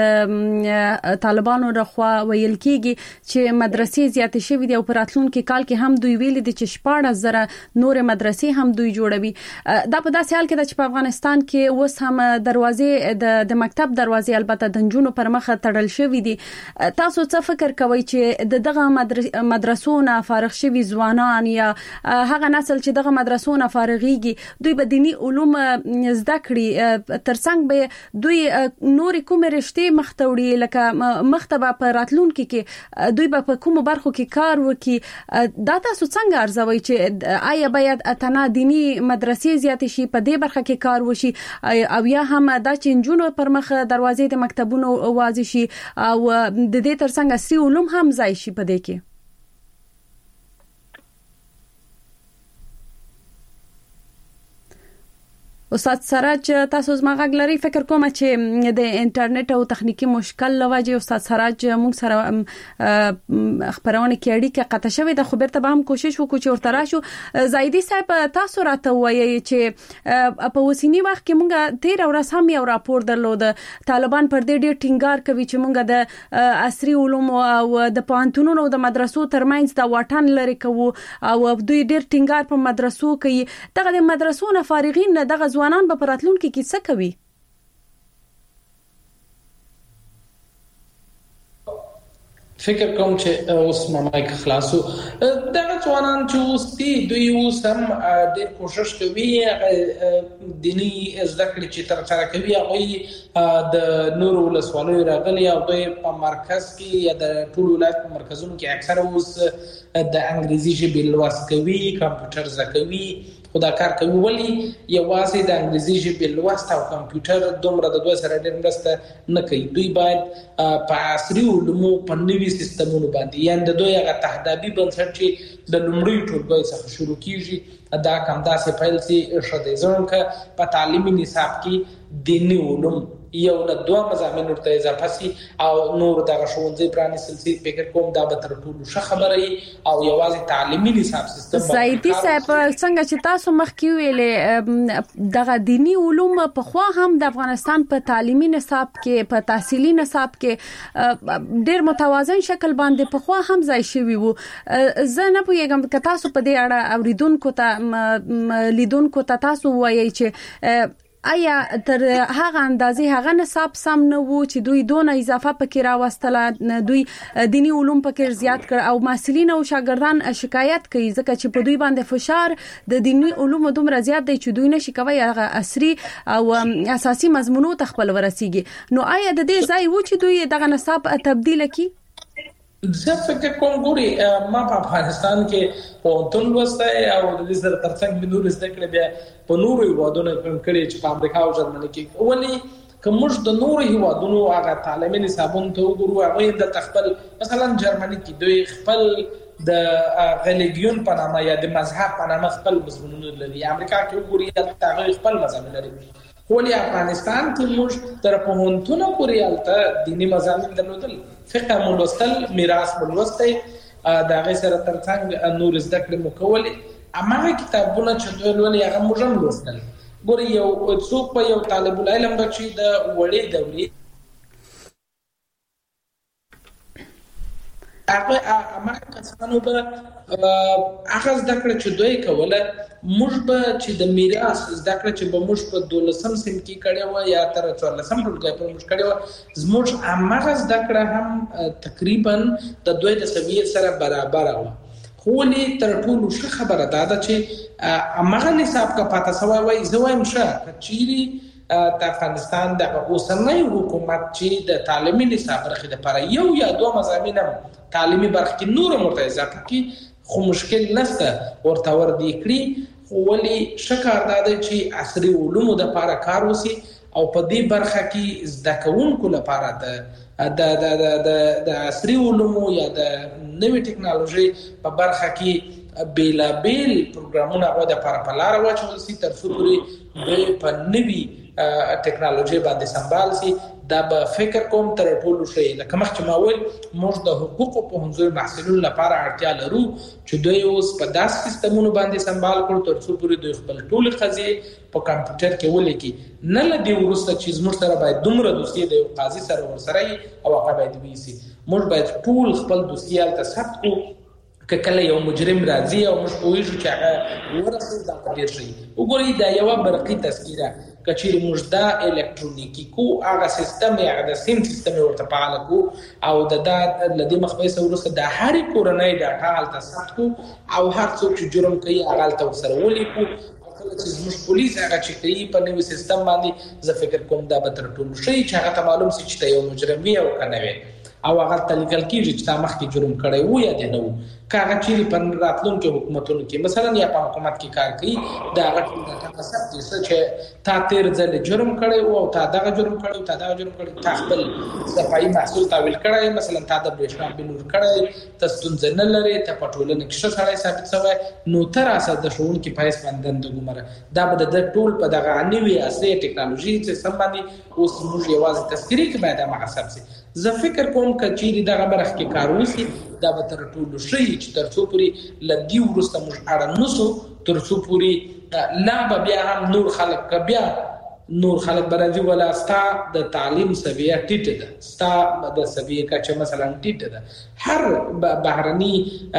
د طالبانو رخوا ویل کېږي چې مدرسې زیاتې شوې دي او په راتلونکي کال کې هم دوی ویل دي چې 14,000 نور مدرسې هم دوی جوړوي دا په داسې حال کې ده چې په افغانستان کې اوس هم دروازې د مکتب دروازې البته د جنونو پر مخ تړل شوې دي تاسو څه فکر کوئ چې دغه مدرسو نه فارغ شوي ځوانان یا هغه نسل چې دغه مدرسو نه فارغيږي دوی به دینی علوم زده کړي ترڅنګ به دوی نور کوم رشتې مختوړي لکه مختبه په راتلونکي کې دوی به په کوم برخو کې کار وکړي دا تاسو څنګه ارزوي چې آیا باید اتنا دینی مدرسې زیات شي په دې برخه کې کار وشي او یا هم دا چې جنونو پر مخ دروازې د مکتبونو واضح شي او د دې ترڅنګ عصري علوم هم ځای شي په دې کې استاد سراج تاسو زما غږ لري فکر کوم چې د انټرنیټ او تخنیکی مشکل لوجه استاد سراج موږ سره خبرونه کې اړیکه قطع شوې د خبر ته به هم کوشش وکړو چې ورته راشو زایدی صاحب تاسو راته وایي چې په وسینی وخت کې موږ 13 ورځ هم یو راپور درلود طالبان پر دې ډېر ټینګار کوي چې موږ د عصري علوم او د پوهنتونونو او د مدرسو ترمنځ د واټن لري کوو او دوی ډېر ټینګار په مدرسو کوي دغه د مدرسو نه فارغین نه دغه ځوانان به په راتلونکي کې څه کوي فکر کوم چې اوس مایک خلاصو دا ځوانان چې اوس دوی اوس هم ډېر کوشش کوي دینی زده کړې چې ترسره کوي هغه د نورو ولسوالیو راغلي او دوی په مرکز کې یا د ټول ولایت په مرکزونو کې اکثره اوس د انګریزي ژبې لوست کوي کمپیوټر زده کوي خدا کار کوي ولی یوازې د انګریزي ژبې لوست او کمپیوټر دومره د دوه سره ډېر مرسته نه کوي دوی باید په عصري علومو په نوي سیستمونو باندې یعنی د دوی هغه تهدابي بنسټ چې د لومړي ټولګي څخه شروع کیږي دا کوم داسې پیل چې شته ځکه په تعلیمي نصاب کې دیني علوم یو نه دوه مضامین ورته اضافه سي او نور دغه ښوونځي پرانیستل سي فکر کوم دا به تر ټولو ښه خبره وي او یوازې تعلیمي نصاب سیستم زایدی صاحب څنګه چې تاسو مخکې ویلې دغه دینی علوم په خوا هم د افغانستان په تعلیمي نصاب کې په تحصیلي نصاب کې ډېر متوازن شکل باندې په خوا هم ځای شوی وو زه نه پوهیږم که تاسو په دې اړه اوریدونکو ته لیدونکو ته تاسو وایي چې آیا تر هغه اندازې هغه نصاب سم نه وو چې دوی دونه اضافه پکې راوستله دوی دینی علوم پکې زیات کړ او محصلین او شاګردان شکایت کوي ځکه چې په دوی باندې فشار د دینی علوم دومره زیات دی چې دوی نشي کوي هغه عصري او اساسي مضمونو ته خپل ورسیږي نو آیا د دې ځای وو چې دوی دغه نصاب تبدیل کړي زه فکر کوم ګوري ما په افغانستان کې پوهنتون لوستی او د دې سره ترڅنګ د نورو زده کړې بیا په نورو هیوادونو کړي چې په امریکا او جرمني کې ولې که موږ د نورو هیوادونو هغه تعلیمي نصابونو ته وګورو هغه د تخپل مثلا جرمني کې دوی خپل د غلیګیون په نامه یا د مذهب په نامه خپل مضمونونه لري امریکا کې وګوري هغه خپل مضمون لري ولی افغانستان کې موږ تر پوهنتون پورې الته دینی مضامین درلودل فقه مولوستل میراث مولوستل دا غي سره ترڅنګ نور زده کړې مو کولې امغه کتابونه چې دوی ولې هغه موږ هم لوستل ګوري یو څوک په یو طالب العلم بچي د وړې دورې هغه کسانو به هغه زده کړه چې دوی کوله موږ به چې د میراث زده کړه چې به موږ په 12م سیم کې کړي و یا تر 14م ټولګي په موږ کړي و زموږ هغه زده کړه هم تقریبا د دوی د سویې سره برابر و خو لې تر ټولو ښه خبره ده چې هغه نصاب کا پاته سوای وای زوایم شه چیرې د افغانستان د اوسنۍ حکومت چې د تعلیمي نصاب برخه لپاره یو یا دوه مضامین تعلیمي برخه کې نور مرته اضافه کی خو مشکل نشته ورته ور دي کړی خو ولې شکر ده چې عصري علومو د لپاره کار وسی او په دې برخه کې زده کوونکو لپاره د عصري علومو یا د نوې ټکنالوژي په برخه کې بیلابیل پروګرامونه او د لپاره په لار واچول سي تر څو پورې په نوې ټکنالوژي باندې سمبال سي دا به فکر کوم تر ټولو شي لکه مخکې ما ویل موږ د حقوقو په حضور محصلینو لپاره اړتیا لرو چې دوی اوس په داس سیستمونو باندې سمبال کړو تر څو پورې دوی خپل ټول قضیې په کمپیوټر کې ولیکي نه لدی ورسته چې موږ سره باید دومره دوسیه د یو قاضي سره ورسره او هغه باید ویسي موږ باید ټول خپل دوسیه ته ثبت کړو کله یو مجرم راځي او موږ پوهیږو چې هغه ورسره دا ډیر شي وګورئ دا یو برقي تذکره کچیر موږ دا الکترونیکی کو هغه سیستم یا د سیم سیستم ورته فعال کو او د لدی مخبې سورسته د هر کورنۍ ډاټا حالت ثبت کو او هر څوک چې جرم کوي هغه ته سره ولیکو چې موږ پولیس هغه چې کوي په نوې سیستم باندې زه فکر کوم دا به تر ټولو شي چې هغه ته معلوم شي چې یو مجرم وي او کنه وي او هغه تلګل کیږي چې تا مخکې جرم کړی وو یا دی نو کاغه چې په راتلونکو حکومتونو کې مثلا یا په حکومت کې کار کوي دا هغه ډاټا ثبت دي چې تا تیر ځل جرم کړی وو او تا دغه جرم کړی تا دغه جرم کړی تا خپل صفایي محصول تاویل کړی مثلا تا د برېښنا بل ور کړی ته ستونزه نه لري ته په ټولنه کې ښه سړی ثابت شوی نو تر اساس د شعور کې پایس باندې د ګمره دا به د ټول په دغه نوې اصلي ټکنالوژي چې سم باندې اوس موږ یوازې تذکری کې باید هغه حساب سي زه فکر کوم کچېری دغه برخه کې کار وسی دا به تر ټولو شي چې تر څو پوری لدی ورسته موږ اړه نسو تر څو پوری لا به بیا هم نور خلک برازي ولا ستا د تعلیم سویه ټیټه ده ستا د سویه کچه مثلا ټیټه ده هر بهرني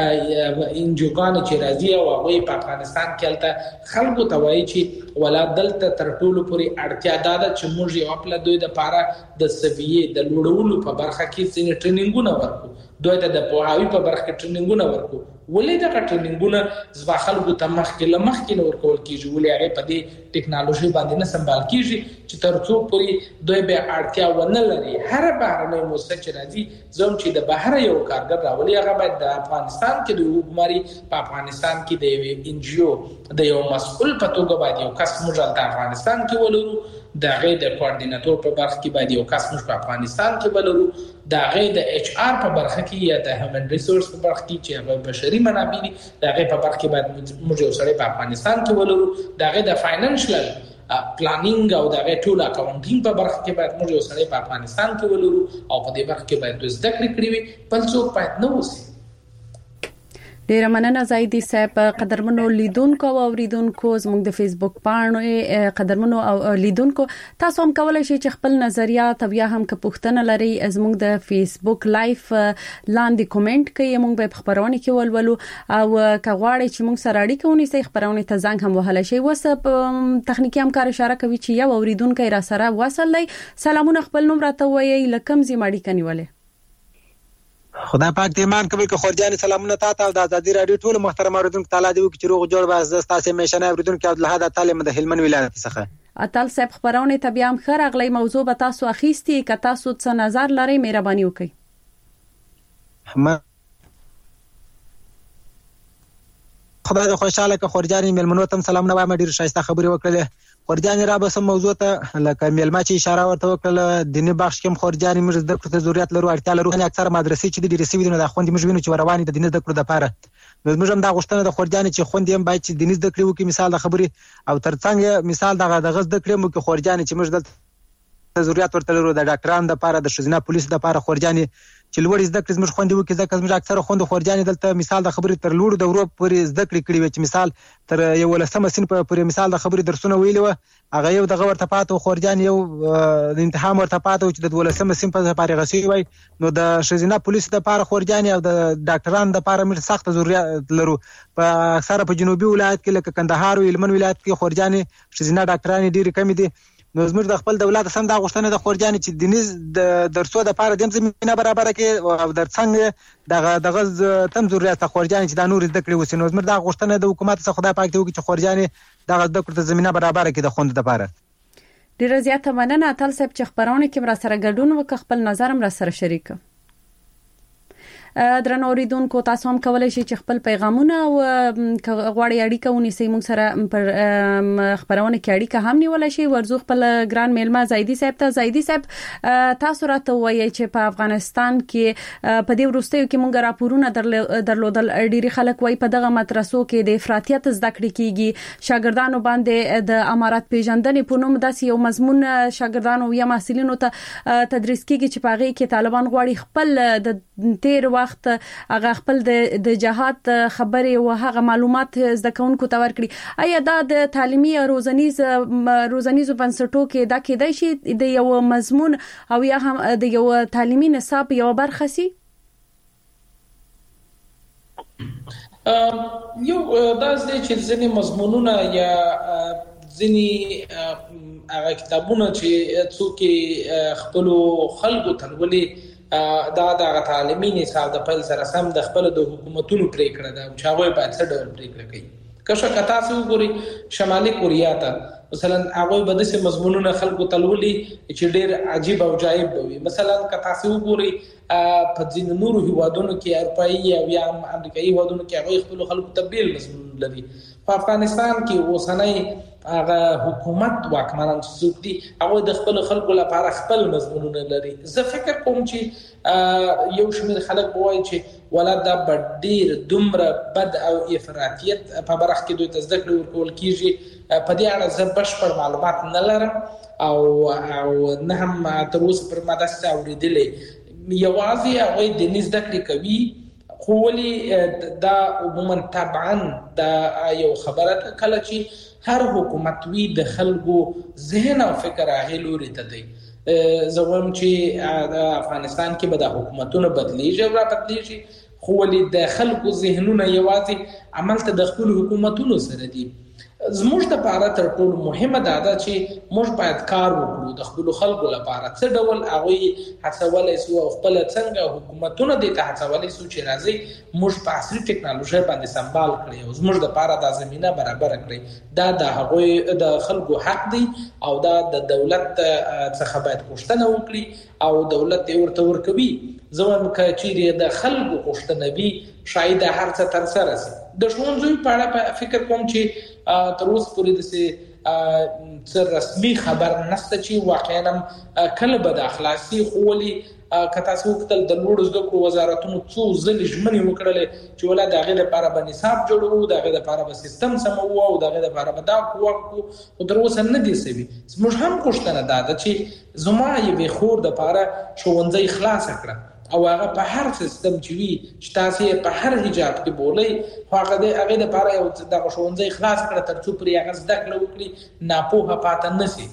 انجوګان چې راځي او هغه په افغانستان کې الته خلکو ته وایي چې ولا دلته تر ټولو پوری اړتیا ده چې موږ یو خپل دوی د پاره د سویه د لوړولو په برخه کې څنګه ټریننګونه ورکو دوی ته د پوهاوی په برخه کې ټریننګونه ورکو ولې دا ټریننګونه زما خلکو ته مخکې نور کول کیږي ولې هغه په دې ټکنالوژي باندې نه سمبال کیږي چې تر څو پوری دوی به اړتیا ونه لري هر بهرنۍ موسسه چې راځي زوم چې د بهر یو کارګر راولي هغه باید د افغانستان کې د حکومت په افغانستان کې د یو ان جی او د یو مسؤل په توګه باید یو کس موږ د افغانستان کې ولرو د غي د کوارډیناتور په برخه کې باید یو کس موږ په افغانستان کې ولرو د غي د ایچ آر په برخه کې یا د هیومن ریسورس په برخه کې چې بشري منابع دي د غي په برخه کې باید موږ یو سره په افغانستان کې ولرو د غي د فاینانشل پلانینګ او د غي ټول اکاونټینګ په برخه کې باید موږ یو سره په افغانستان کې ولرو او په دې برخه کې باید زده کړې کړې وي بل څوک باید نه وسی ډیر مننه زايدي صاحب قدرمنو لیدونکو او اوریدونکو زموږ د فیسبوک پاڼې قدرمنو او لیدونکو تاسو هم کولای شئ چې خپل نظریات بیا هم که پوښتنه لري زموږ د فیسبوک لایف لاندې کومنټ کوي موږ به خبرونه کې ولولو او کغواړي چې موږ سره اړیکه ونیسئ خبرونه ته زنګ هم وهله شي وسه تخنیکی همکار اشاره کوي چې یو اوریدونکو را سره وصل دی سلامونه خپل نوم راته وایي لکم زی ماړی کنيواله خدای پاک دې مان کوي که خورجان سلامونه تاسو او د ازادي رادیو ټول محترم اوریدونکو تعالی دې وکړي چې روغ جوړ باز تاسو میشنه اوریدونکو عبدالحد تعلیم د هلمند ولایت څخه اتل صاحب خبرونه ته بیا هم خیر اغلی موضوع به تاسو اخیستي که تاسو څه نظر لرئ مهرباني وکړئ خدای دې خوشاله که خورجان ملمنو تم سلامونه وایم ډیر شایسته خبري وکړه خورجان را به سم موضوع ته لکه ملما چې اشاره ورته وکړه دیني بخش کې خورجان موږ د کړه ضرورت لرو اړتیا لرو ان اکثر مدرسې چې د ریسیوي نه د خوندې موږ وینو چې رواني د دیني د کړه لپاره موږ هم دا غوښتنه د خورجان چې خوندې هم باید چې دیني د کړه وکي مثال د خبري او ترڅنګ مثال دغه د غز د کړه مو کې خورجان چې موږ د ضرورت ورته لرو د ډاکټرانو لپاره د ښځینه پولیسو لپاره خورجانې چې لوړ زده کړې زموږ خوندې وکړي ځکه زموږ اکثره خوند خورجانې دلته مثال د خبرې تر لوړو دورو پورې زده کړې کړې وي چې مثال تر 11مه صنف پورې مثال د خبرې درسونه ویلي وو هغه یو دغه ورته پاتو خورجان یو د امتحان ورته پاتو چې د 12مه صنف لپاره غسی وي نو د ښځینه پولیسو لپاره خورجانې او د ډاکټرانو لپاره موږ سخت ضرورت لرو په اکثره په جنوبي ولایت کې لکه کندهار او هلمند ولایت کې خورجانې ښځینه ډاکټرانې ډېرې کمې دي نو زموږ د خپل دولت سم دا غوښتنه د خورجانې چې دیني د درسو د لپاره د زمينه برابر کړي او در څنګه دغه تم ضرورت د خورجانې چې د نور زده کړې وسی نو زموږ دا غوښتنه د حکومت څخه خدای پاک ته وکړي چې خورجانې دغه زده کړې ته زمينه برابر کړي د خوند لپاره. ډیره زیاته مننه اتل صاحب چې خبرونه کې را سره ګډون وکړ خپل نظر هم را سره شریک. درنو اوریدونکو تاسو هم کولای شئ چې خپل پیغامونه او غواړی اړیکه ونیسئ موږ سره پر خبرونه کې اړیکه هم نیولای شئ. ورزو خپل ګران میلمه زیدی صاحب ته زیدی صاحب تاسو راته وایي چې په افغانستان کې په دې وروستیو کې موږ راپورونه درلودل ډیری خلک وایي په دغه مدرسو کې د افراطیت زده کړې کیږي شاګردانو باندې د امارات پیژندنې په نوم داسې یو مضمون شاګردانو یا محصلینو ته تدریس کیږي چې په هغه کې طالبان غواړي خپل د تیر وخت هغه خپل د جهاد خبرې او هغه معلومات زده کوونکو ته ورکړي. آیا دا د تعلیمي روزنیزو بنسټو کې دا کېدای شي د یو مضمون او یا هم د یو تعلیمي نصاب یو برخه سي؟ یو دا چې ځینې مضمونونه یا ځینې هغه کتابونه چې څوک خپل خلکو تلولي دا د تعلیمي نصاب د پیل سره سم د خپل د حکومتونو پریکړه ده چې هغه باید څه ډول پریکړه کوي. که کتا سو ګوري شمالي کوریا ته مثلا هغه به د څه مضمونونه خلکو تلولي چې ډېر عجیب او جایب وي. مثلا کتا سو ګوري په ځینو نورو هیوادونو کې اروپایي او یا امریکایي هیوادونو کې هغه خپل خلکو تبدیل مضمون لري. په افغانستان کې اوسنۍ هغه حکومت واکمنان څوک دي هغه د خپل خلکو لپاره خپل مضمونونه لري. زه فکر کوم چې یو شمېر خلک وایي چې ولادت د ډیر دومره بد او افراطیت په برخه کې دوی زده کړې ورکول کیږي. په دې اړه زه بشپړ معلومات نه لرم او نه هم تر اوسه پر ما داسې اورېدلې. یوازې هغوی دیني زده کړې کوي خو ولې دا عموما طبعا دا یو خبره کله چې هر حکومت وی د خلکو ذهن او فکر هغه لوري ته دی. زه وایم چې د افغانستان کې به د حکومتونو بدلیږي او را بدلیږي خو ولې د خلکو ذهنونه یوازې عمل ته د خپل حکومتونو سره دي. زموږ لپاره تر ټولو مهمه ده چې موږ باید کار وکړو د خپل خلکو لپاره څه ډول هغه هڅولای سو او خپل څنګه حکومتونه د ته هڅولای سو چې راځي موږ په عصري ټکنالوژي باندې سمبال کړی او زموږ لپاره د زمينه برابر کړی. دا د هغه د خلکو حق دی او دا د دولت څخه باید غوښتنه وکړي او دولت یې ورته ورکوي. زموږ کچېری د خلکو غوښتنه وي شاید هر څه تر سره سي. د ښوونځي په اړه فکر کوم چې تر اوسه پورې د رسمي خبر نشته چې واقعا کله به د اخلاصي خولي کتا څو کتل د لوړ زده کړو وزارتونو څو ځل ژمنې وکړلې چې ولا دغه لپاره به نصاب جوړو دغه لپاره به سیستم سمو او دغه لپاره به دا کوو او تر اوسه نه دي سوي. زموږ هم کوښتنه ده چې زما یې خور د لپاره ښوونځي خلاص کړه او هغه په هر سیستم چې وي چې تاسو په هر حجاب کې بولئ هغه د لپاره یو د ښوونځي خلاص کړه تر څو پرې هغه زده کړه وکړي ناپوهه پاتې نشي.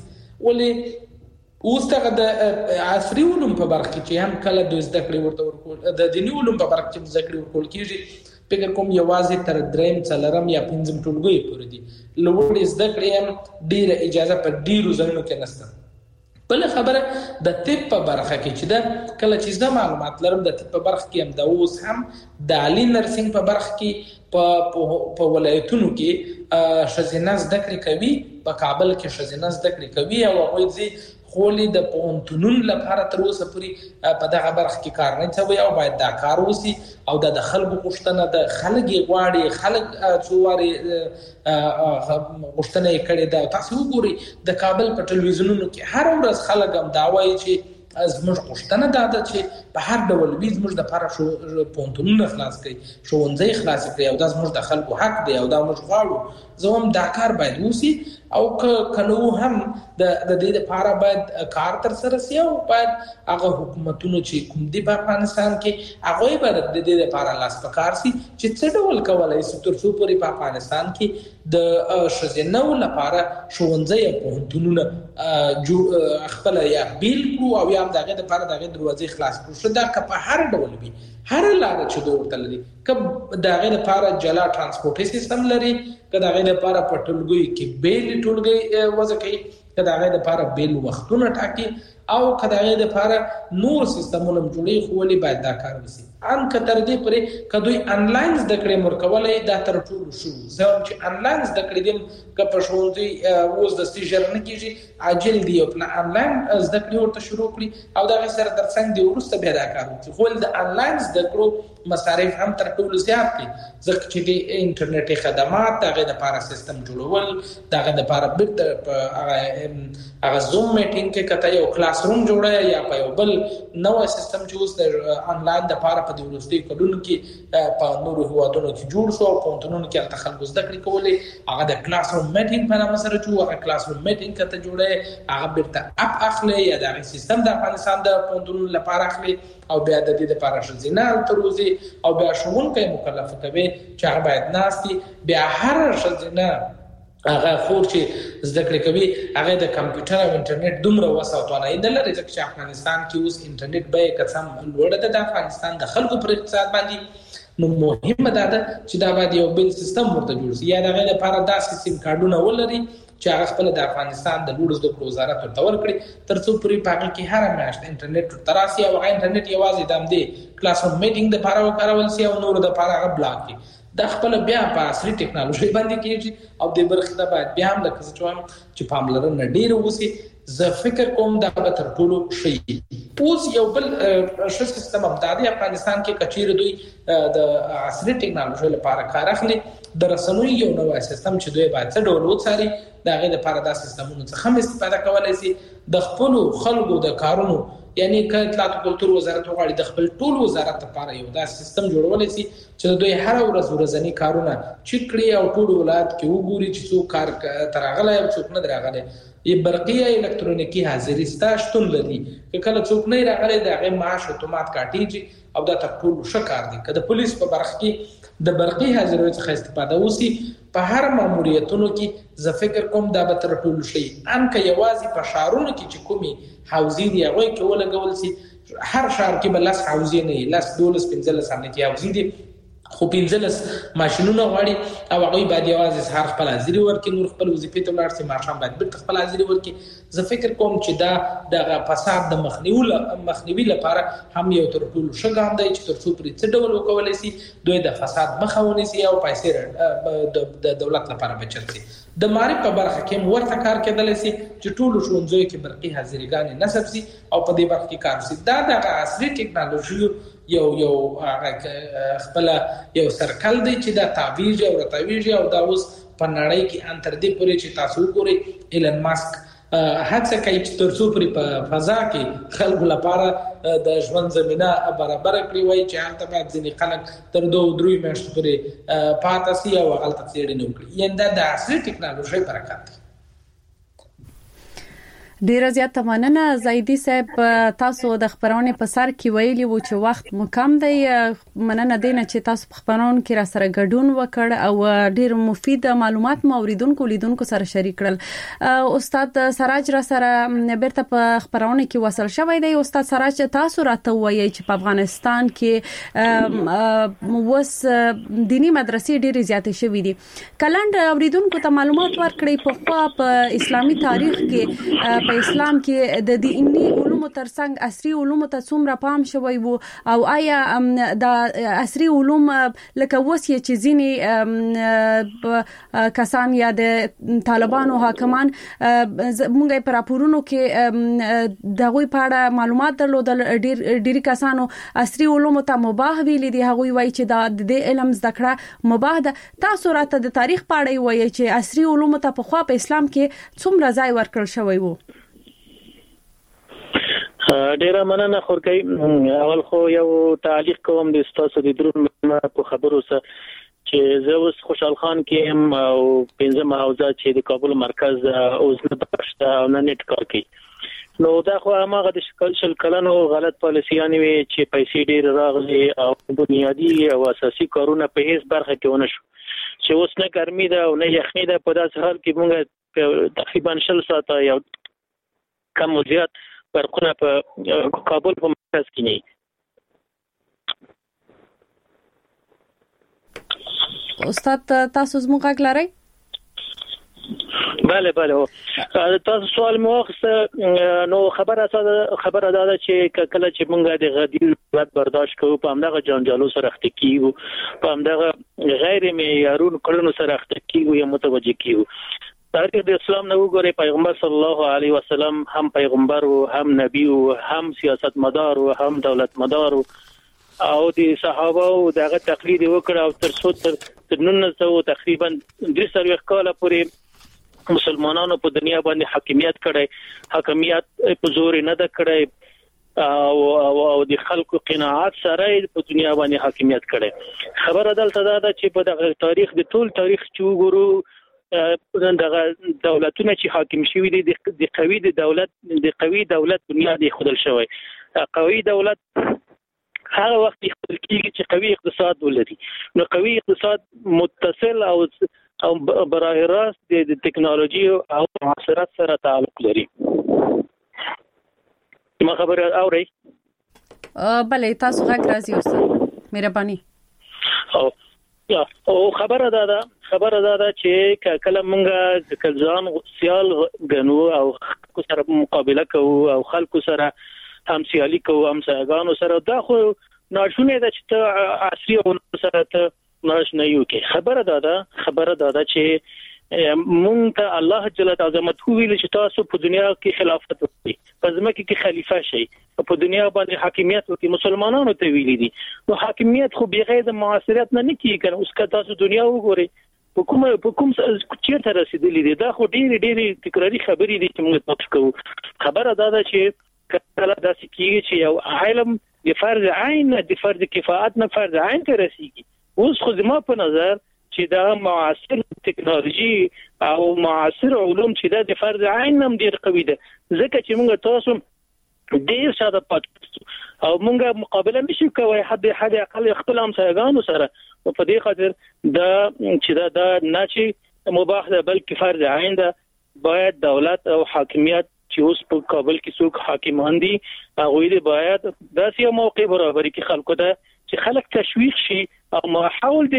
ولې اوس دغه د عصري علوم په برخه کې چې هم کله د زده کړې ورته ورکول د دیني علوم په برخه کې زده کړې ورکول کیږي فکر کوم یوازې تر دریم څلرم یا پنځم ټولګي پورې دي. لوړ زده کړې هم ډیره اجازه په ډیرو ځایونو کې نشته. بل خبره د طب په برخه کې چې دا کله چې زما معلومات لرم د طب په برخه کې هم د اوس هم د عالی نرسنګ په برخه کې په ولایتونو کې ښځینه زده کړې کوي. په کابل کې ښځینه زده کړې کوي او هغوی ځي خولي د پونتونون لپاره تر اوسه پورې په دغه برخه کې کار نه کوي او باید دا کار وسی او د خلکو غوښتنه د خلګي غواړي خلک څواري غوښتنه یې کړې ده. تاسو وګورئ د کابل په ټلویزیونونو کې هر ورځ خلک هم دا وایي چې زموږ غوښتنه ده چې په هر ډول ویز موږ د لپاره شو پونتونونه خلاص کړي ښوونځي خلاص کړي او دا زموږ د خلکو حق دی او دا موږ غواړو زموږ دا کار باید وسی او کله هم د دې لپاره باید کار تر سره شي او باید هغه حکومتونو چې کوم دي په افغانستان کې هغه باید د دې لپاره لاس پکار شي چې څه ډول کولای شي تر څو پورې په افغانستان کې د شزنو لپاره ښوونځي او پوهنتونونه خپل یا بیل کو او یا دغه لپاره دغه دروازې خلاص کړو شو دا په هر ډول وي هر لار چې دوی ورته لري کله دغه لپاره جلا ترانسپورټي سیستم لري کله دغه لپاره پټولګي کې بیل ټولګي وځي کله دغه لپاره بیل وختونه ټاکي او کله دغه لپاره نور سیستمونه جوړي خو ولې باید دا کار وشي ان کتر دې پرې کدوې انلاین زده کړې مرکولې دا تر ټولو شو زه چې انلاین زده کړې دم ک په ښوونځي اوس د سټیجر نه کیږي عاجل دی او په انلاین زده کړې ورته شروع کړي او دا سره ترڅنګ دی ورسته بیا دا کار وکړي خو د انلاین زده کړو مصارف هم تر ټولو زیات دي ځکه چې د انټرنیټي خدمات دغه لپاره سیستم جوړول دغه لپاره بیرته هغه زوم میټینګ کې کته یو کلاس روم جوړه یا په یو بل نوې سیستم چې اوس د انلاین لپاره په دولتي کډونو کې په نورو هوادونو کې جوړ شو او پونتونو کې تخلص زده کړې کولې هغه د کلاس روم میټینګ په نامه سره چې هغه کلاس روم میټینګ کته جوړه هغه بیرته اپ اخلي یا د سیستم د افغانستان د پونتونو لپاره اخلي او بیا د دې لپاره شزینال تروزي او بیا شمولکې مکلف کوي چې هغه باید ناستي بیا هر شزینه هغه خور چې زده کړې کوي هغه د کمپیوټر او انټرنیټ دومره وساتونه نه لري چې افغانستان کې اوس انټرنیټ به قسم لوړه ده د افغانستان د خلکو پر اقتصاد باندې نو مهمه ده چې دا باید یو بل سیستم ورته جوړ شي یا دغه لپاره داسې سیم کارډونه ولري چې هغه خپل د افغانستان د لوړ زده کړو وزارت ورته ورکړي ترڅو پوری پاکي کې هر میاشت انټرنیټ تراسي او انټرنیټ یوازې د دې کلاس روم میټینګ د لپاره وکارول شي او نور د لپاره هغه بلاک کی د خپل بیا په عصري ټکنالوژي باندې کېږي او د برخه د باید بیا هم لکه چې پاملرنه ډیر وسی زه فکر کوم دا به تر ټولو شي اوس یو بل ښه سیستم هم د افغانستان کې کچیر دوی د عصري ټکنالوژي لپاره کار اخلي د رسنوي یو نوې سیستم چې دوی باید څه ډول وڅاري دغه لپاره دا سیستمونه څخه هم استفاده کولای شي د خپل خلکو د کارونو یعنی ک اطلاعات او کلتور وزارت غواړي د خپل ټول وزارت لپاره یو دا سیستم جوړول شي چې دوی هر ورځ ورځنی کارونه چکړي او ټول ولایت کې وګوري چې څو کار ترغله او څوک نه درغله ی برقیه الکترونیکی حاضری ستاشتون لري کله څوک نه راغلي دغه معاش اتومات کاټیږي او دا تر ټولو ښه کار دی کله پولیس په برخه کې د برقی حاضری څخه استفاده وسی په هر ماموریتونو کې زه فکر کوم دا به تر ټولو شي ان که یوازې په شهرونو کې چې کومي حوزې دی هغه کې ولګول شي هر شهر کې بل لاس حوزې نه لاس 12 15 سم کې حوزې دي خو 15 ماشينونه غواړي او هغه باید یوازې هر خپل حاضری ورکړي نور خپل وظیفې ته ولاړ شي ماشام باید بل خپل حاضری ورکړي زه فکر کوم چې دا د فساد د مخنیوي لپاره هم یو تر ټولو ښه ګام دی چې تر څو پرې څه ډول وکولای شي دوی د فساد مخه ونیسي او پیسې د دولت لپاره بچت شي د معرفت په برخه کې ورته کار کېدلی شي چې ټول ښوونځیو کې برقي حاضریګانې نصب شي او په دې برخه کې کار وشي دا د عصري ټکنالوژي یو خپل یو سرکل دی چې دا تعویج او رتاویج او دا اوس په نړۍ کې ان تر دې پورې چې تاسو ګورئ ایلن ماسک هڅه کوي چې تر څو پورې په فضا کې خلکو لپاره د ژوند زمينه برابر کړی وای چې هغه باید ځینې خلک تر 2-3 میاشتې پورې پاتې شي او هغه څېړنه وکړي ینده د عصري ټکنالوژي برکت ډیر زیات مننه زیدی صاحب تاسو د خبرونه په سر کې ویلي وو چې وخت مو کم دی مننه دینه چې تاسو په خبرونه کې را سره ګډون وکړ او ډیر مفید معلومات مو اوریدونکو لیدونکو سره شریک کړل استاد سراج را سره بیرته په خبرونه کې وصل شوی دی استاد سراج تاسو راته وایي چې په افغانستان کې وس دینی مدرسې ډیر زیات شوې دي کلند اوریدونکو ته معلومات ورکړي په اسلامي تاریخ کې په اسلام کې د دینی علومو ترڅنګ عصري علومو ته څومره پام شوی وو او آیا د عصري علوم لکه وسیه چې ځینی کسان یا د طالبانو حاکمان مونږه پر راپورونو کې دغه په اړه معلومات درلودل ډیر کسانو عصري علومو ته مباح ویل دي هغه وایي چې د علم زده کړه مباح ده تاسو راته د تاریخ په اړه وایي چې عصري علومو ته په خوا په اسلام کې څومره ځای ورکړل شوی وو ډیره مننه خورکۍ. اول خو یو تعلیق کوم د تاسو د درون په خبرو سره چې زه اوس خوشحال خان کې او 15 حوزه چې د کابل مرکز اوس نه پښته او نه نت کار کوي. نو دا خو هغه د شل کلنو غلط پالیسیانې وي چې پیسې ډېر راغلي او بنیادی او اساسي کارونه په هیڅ برخه کې ونه شو چې اوس نه ګرمي ده او نه یخني ده. په داسې حال کې موږ تقریبا 60 ساعته یو کم زیات برقونه په کابل په مرکز کې نه. استاد تاسو زموږ غږ لرئ؟ بله تاسو سوال مو واخیسته. نو خبره ده چې کله چې موږ د غدیر بد برداشت کوو په همدغه جنجالو سره اخته کیږو، په همدغه غیر معیارونو کړنو سره اخته کیږو یا متوجه کیږو. تاریخ د اسلام نه وګورئ، پیغمبر صلی الله علیه وسلم هم پیغمبر او هم نبی او هم سیاستمدار او هم دولت مدار او د صحابه او دغه تقلید وکړ او تر 1900 تقریبا 300 کال پورې مسلمانانو په دنیا باندې حاکمیت کړی. حاکمیت په زور نه ده کړی او د خلکو قناعت سره په دنیا باندې حاکمیت کړی. خبره دلته ده چې په دغه تاریخ د ټول تاریخ چې وګورو دغه دولتونه چې حاکم شوي دي د قوي دولت بنیاد خودل شوی. قوي دولت هغه وخت خپل کېږي چې قوي اقتصاد ولري. نو قوي اقتصاد متصل او براه راست د ټکنالوژي او معاصرت سره تعلق لري. ما خبره اوري؟ بله تاسو غږ راځي استاد، مهرباني. او خبره ده چې کله مونږ کلزان سیال غنو او خلکو سره مقابله کوو او خلکو سره هم سیالي کوو هم سیاګانو سره، دا خو ناشونه ده چې ته عصري او سره ته ناشنه یو کې. خبره ده چې مونږ ته الله جل عظمت ویل چې تاسو په دنیا کې خلافت وکړئ، په ځمکه کې خلیفہ شئ، په دنیا باندې حاکمیت وکړئ. مسلمانانو ته ویلي دي. نو حاکمیت خو بغیر د معاصرت نه کیږي کنه. اوس که تاسو دنیا وګورئ په کوم چیرته رسیدلې دي. دا خو ډېری تکراری خبرې دي چې موږ تاسو کوو. خبره ده چې کله داسې کیږي چې یو علم د فرض عین د فرض کفایت نه فرض عین ته رسیږي. اوس خو زما په نظر چې دا معاصر ټکنالوژي او معاصر علوم چې د فرض عین هم ډیر قوي ده، ځکه چې موږ تاسو ډیر ساده پاتې او موږ مقابله نشو کوي حد اقل خپل همسایګانو سره. په دې خاطر دا چې دا نه چې مباح ده بلکې فرض عین ده. باید دولت او حاکمیت چې اوس په کابل کې څوک حاکمان دي هغه دې باید داسې یو موقع برابري کې خلکو ته چې خلک تشویق شي او ماحول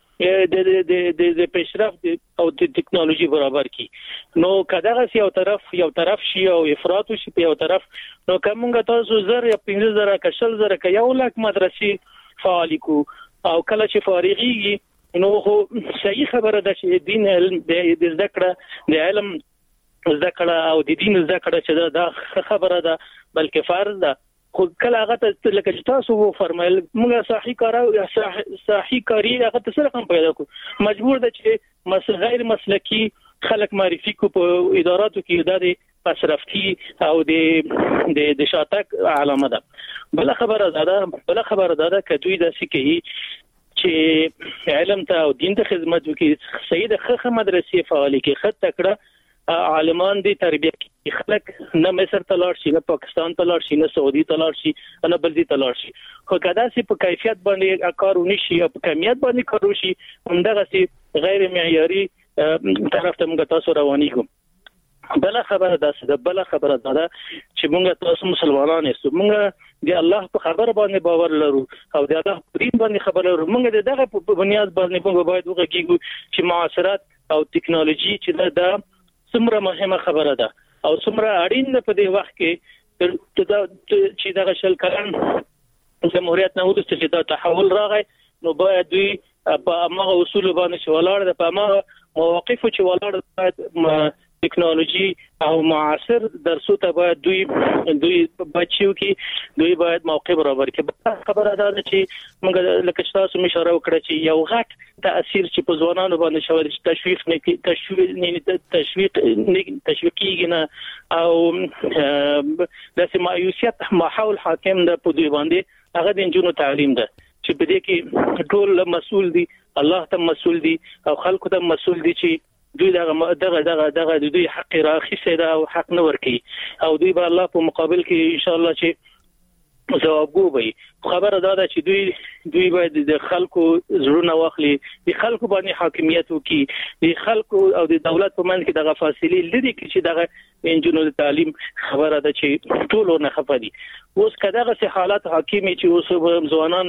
د پیشرفت او د ټکنالوژي برابر کی. نو کداغه یو طرف شي او افراط شي په یو طرف، نو کومه تاسو زر یا 15000 کشل زر ک یو لک مدرسې فعال کو او کله چې فارغيږي نو خو صحیح خبره ده چې دین علم د ذکر د علم ذکر او د دین ذکر چې دا خبره ده بلکې فرض ده. خو کله هغه ته لکه چې تاسو وو فرمایل موږ صحیح کاری هغه ته سره کوم پیدا کو مجبور ده چې غیر مسلکی خلک معرفي کو په اداراتو کې د پسرفتی او د شاتک علامه ده. بل خبره ده چې دوی د سکی چې علم ته او دین ته خدمت وکړي. سید خخ مدرسې فعال کې خط تکړه عالمان دي تربیه کې خلک نه مصر ته لاړ شي، نه پاکستان ته لاړ شي، نه سعودي ته لاړ شي، نه بل ځای ته لاړ شي. خو کدا سي په کیفیت باندې کار ونشي او په کمیت باندې کار وشي همدغه سي غیر معیاري طرف ته موږ تاسو رواني کوم. بل خبره ده چې موږ تاسو مسلمانان یو، موږ د الله په خبر باندې باور لرو او د الله په دین باندې خبر لرو. موږ دغه په بنیاد باندې موږ باید وګورو چې معاصرت او ټکنالوژي چې دا څومره مهمه خبره ده او څومره اړین ده په دې وخت کې چې دا شل کلن جمهوریت نه وروسته چې دا تحول راغی. نو باید دوی په هغه اصول باندې چې ولاړ ده، په هغه مواقف چې ولاړ باید ټکنالوژي او معاصر درسو ته باید دوی بچیو کې دوی باید موقع برابر کړي. خبره ده چې موږ لکه تاسو اشاره وکړه چې یو غټ تاثیر چې په ځوانانو باندې شوی تشویقي نه او د سمایوسیت ماحول حاکم ده په دوی باندې هغه د جنونو تعلیم ده چې په دې کې ټول مسؤل دي الله ته مسؤل دي او خلکو ته مسؤل دي چې دوی دغه دوی حق راخیسه ده او حق نه ورکي او دوی به الله په مقابل کې ان شاء الله چې جوابګو وي. خبره ده چې دوی باید د خلکو زړونه واخلي د خلکو باندې حاکمیت وکړي د خلکو او د دولت په منځ کې دغه فاصله لري چې دغه انجنونو د تعلیم خبره ده چې ټول نه خفدي. اوس کداغه سه حالات حاکمي چې اوس ځوانان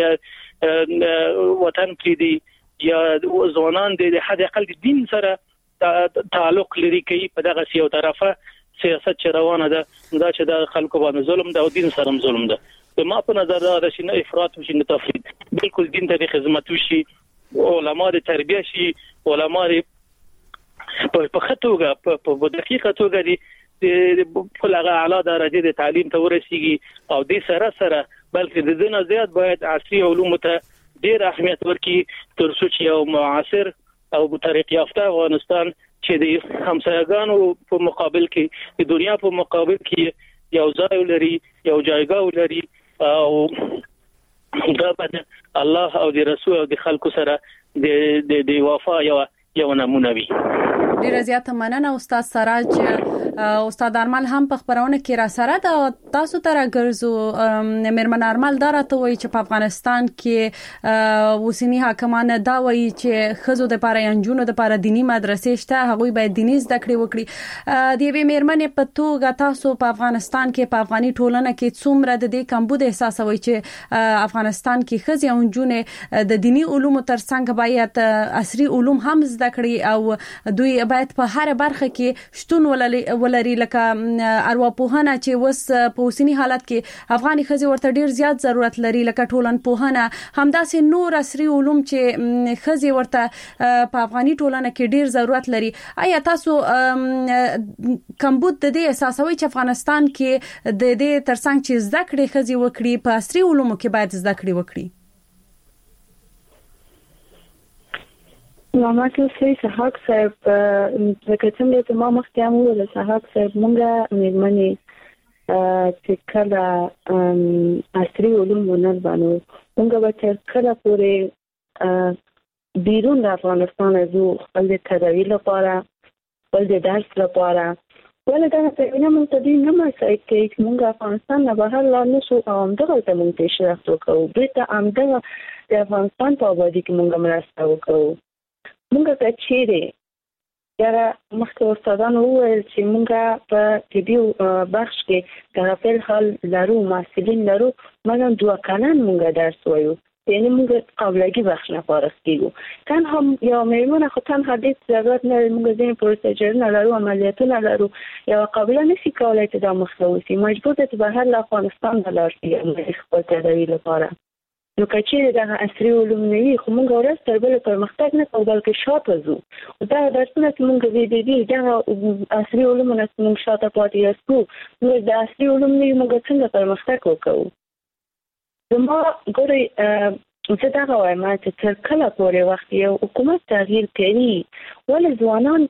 وطن پریدي یا ځوانان د حد اقل دین سره تعلق لري کوي په دغه یو طرفه سیاست چې روانه ده دا چې د خلکو باندې ظلم ده او دین سره ظلم ده. ما په نظر دا چې نه افراط وشي نه تفرید بالکل دین ته خدمت وشي علما د تربیه شي علما په خطوګه په دقیقه توګه دي په لغه اعلی درجه د تعلیم ته ورسیږي او د سره بلکې د دې نه زیات باید عصري علوم ته ډیر اهمیت ورکړي تر څو چې یو معاصر او طریق یافته افغانستان چې د همسایګانو په مقابل کې د دنیا په مقابل کې یو ځای لري یو جایګاه لري او دا باید الله او د رسول او د خلکو سره د وفا یو نمونه وي. ډیر زیاته مننه استاد سراج. استاد ارمل هم په خبرونه کې را سره دا تاسو ته راګرځو مېرمن ارمل دا راته وایي چې په افغانستان کې اوسنی حاکمان دا وایي چې خزو د لپاره انجونو د لپاره دینی مدرسې شته هغه باید دیني زده کړې وکړي. د یوې مېرمنې په توګه تاسو په افغانستان کې په افغاني ټولنه کې څومره د دې کمبود احساسوي چې افغانستان کې خزي او انجونې د دینی علومو ترڅنګ باید عصري علوم هم زده کړي او دوی باید په هر برخه کې شتون ولري لکه ارواپوهنه چې وس په اوسنی حالت کې افغاني خزي ورته ډیر زیات ضرورت لري لکه ټولنپوهنه همداسې نور عصري علوم چې خزي ورته په افغاني ټولنه کې ډیر ضرورت لري. آیا تاسو کمبود د دې احساسوي چې افغانستان کې د دې ترڅنګ چې زده کړې خزي وکړي په عصري علومو کې باید زده کړې وکړي؟ ما ته سې صحاق صاحب لکه څنګه چې ما مخکې هم ویل صحاق صاحب مونږه مېرمنې چې کله عصري علوم ونه بانو مونږ به تر کله پورې بیرون د افغانستان ازو خپل د تداوی لپاره خپل د درس لپاره ولې دا څه نه مونږ ته دې نه مسای کې مونږ افغانستان نه بهر لا نشو او همدغه ته مونږ پیشرفت وکړو بیرته همدغه د افغانستان په آبادی کې مونږ مرسته وکړو. مونږ ته چیرې یاره مخکې استادانو وویل چې مونږ په طبي بخش کې د غفل حال لرو محصلین لرو مګر 2 کلن مونږ درس وایو یعنی مونږ قابلیت بخش نه فارغ کیږو کله هم یو میمونه خو تنها دې ضرورت نه مونږ ځین پروسیجر نه لرو عملیاتونه لرو یو قابلیت نشي کولای ته د مخلوصي مجبور ته بهر له افغانستان دلارتي خپل تداوی لپاره نو کچې د عصري علوم نه وي خو موږ ورځ تر بل پرمختګ نه کوو بلکې شاته ځو دا درسونه چې موږ دې دا عصري علوم نه موږ شاته پاتې یو نو د عصري علوم نه موږ څنګه پرمختګ وکړو. زما ګوري چې دا وایم چې تر کله پورې وخت یو حکومت تغییر کوي ولې ځوانان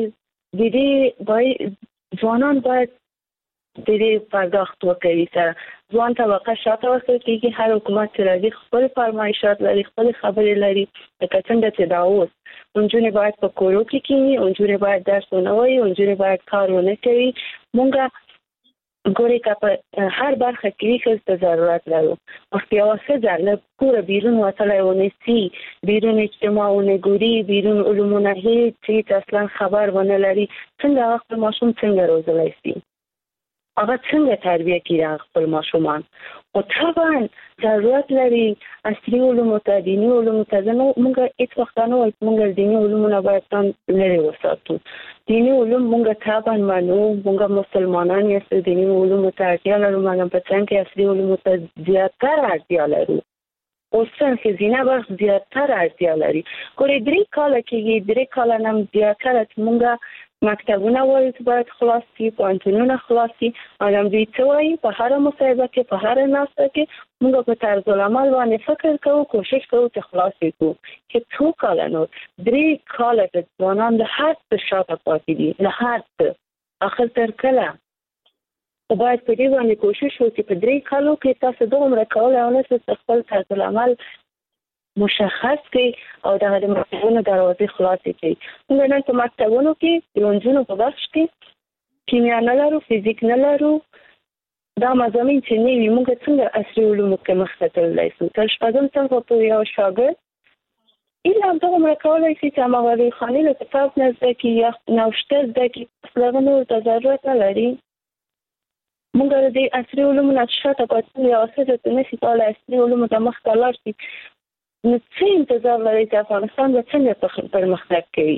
باید د دې پرداخت وکړي سره ځوان طبقه شاته ورسول کېږي هر حکومت چې راځي خپل فرمایشات لري خپل خبرې لري لکه څنګه چې دا اوس نجونې باید په کورو کې کېني نجونې باید درس ونه وایي نجونې باید کار ونه کوي مونږ ګوري که په هر برخه کې ښځو ضرورت لرو وخت یو ښځه له کوره بیرون وتلی ونیسي بیرون اجتماع ونه ګوري بیرون علومونه هیڅ اصلا خبر ونه لري څنګه هغه خپل ماشوم څنګه روزلی شي هغه څنګه تربیه کړي خپل ماشومان او طبعا ضرورت لري عصري علومو ته دیني علومو ته نو موږ هیڅ وخت نه وایو موږ دیني علومونه باید لرې وساتو دیني علوم موږ طبعا منو موږ مسلمانان یو دیني علومو ته اړتیا لرو مګر په څنګه عصري علومو ته زیاتره اړتیا لرو اوس څنګه زینه بخش زیاتره اړتیا لري ګورې 3 کاله کې 3 کاله نم زیاتره موږ مکتبونه باید خلاص شي، پوهنتونونه خلاص شي. او دوی څه وایي په هر مصاحبه کې، په هر ناسته کې موږ په طرز العمل باندې فکر کوو، کوشش کوو چې خلاص کړو. چې څو کاله نور 3 کاله د ځوانان د هر څه شاته پاتې دي، له هر څه اخر تر کله. او باید په دې باندې کوشش وکړو چې په 3 کالو کې تاسو دومره کولای او نه خپل طرز العمل مشخص کړي او د مکتبونو دروازې خلاصې کړي. موږ نن په مکتبونو کې د انجونو په بخش کې کیمیا نه لرو، فزیک نه لرو. دا مضامین چې نه وي موږ څنګه عصري علومو کې مخته تللی شو؟ تر شپږم صنف پورې یو شاګرد ایله همدغومره کولی شي چې هماغه خانې له کتاب نه زده کړي یا نوشته زده کړي، اصل هغه نور ته ضرورت نه لري. موږ د عصري علومو نه شاته پاتې یو څه ته نشي کولی عصري علومو ته مخته لاړ شي. نو څه انتظار لري چې افغانستان به څنګه پرمختګ کوي؟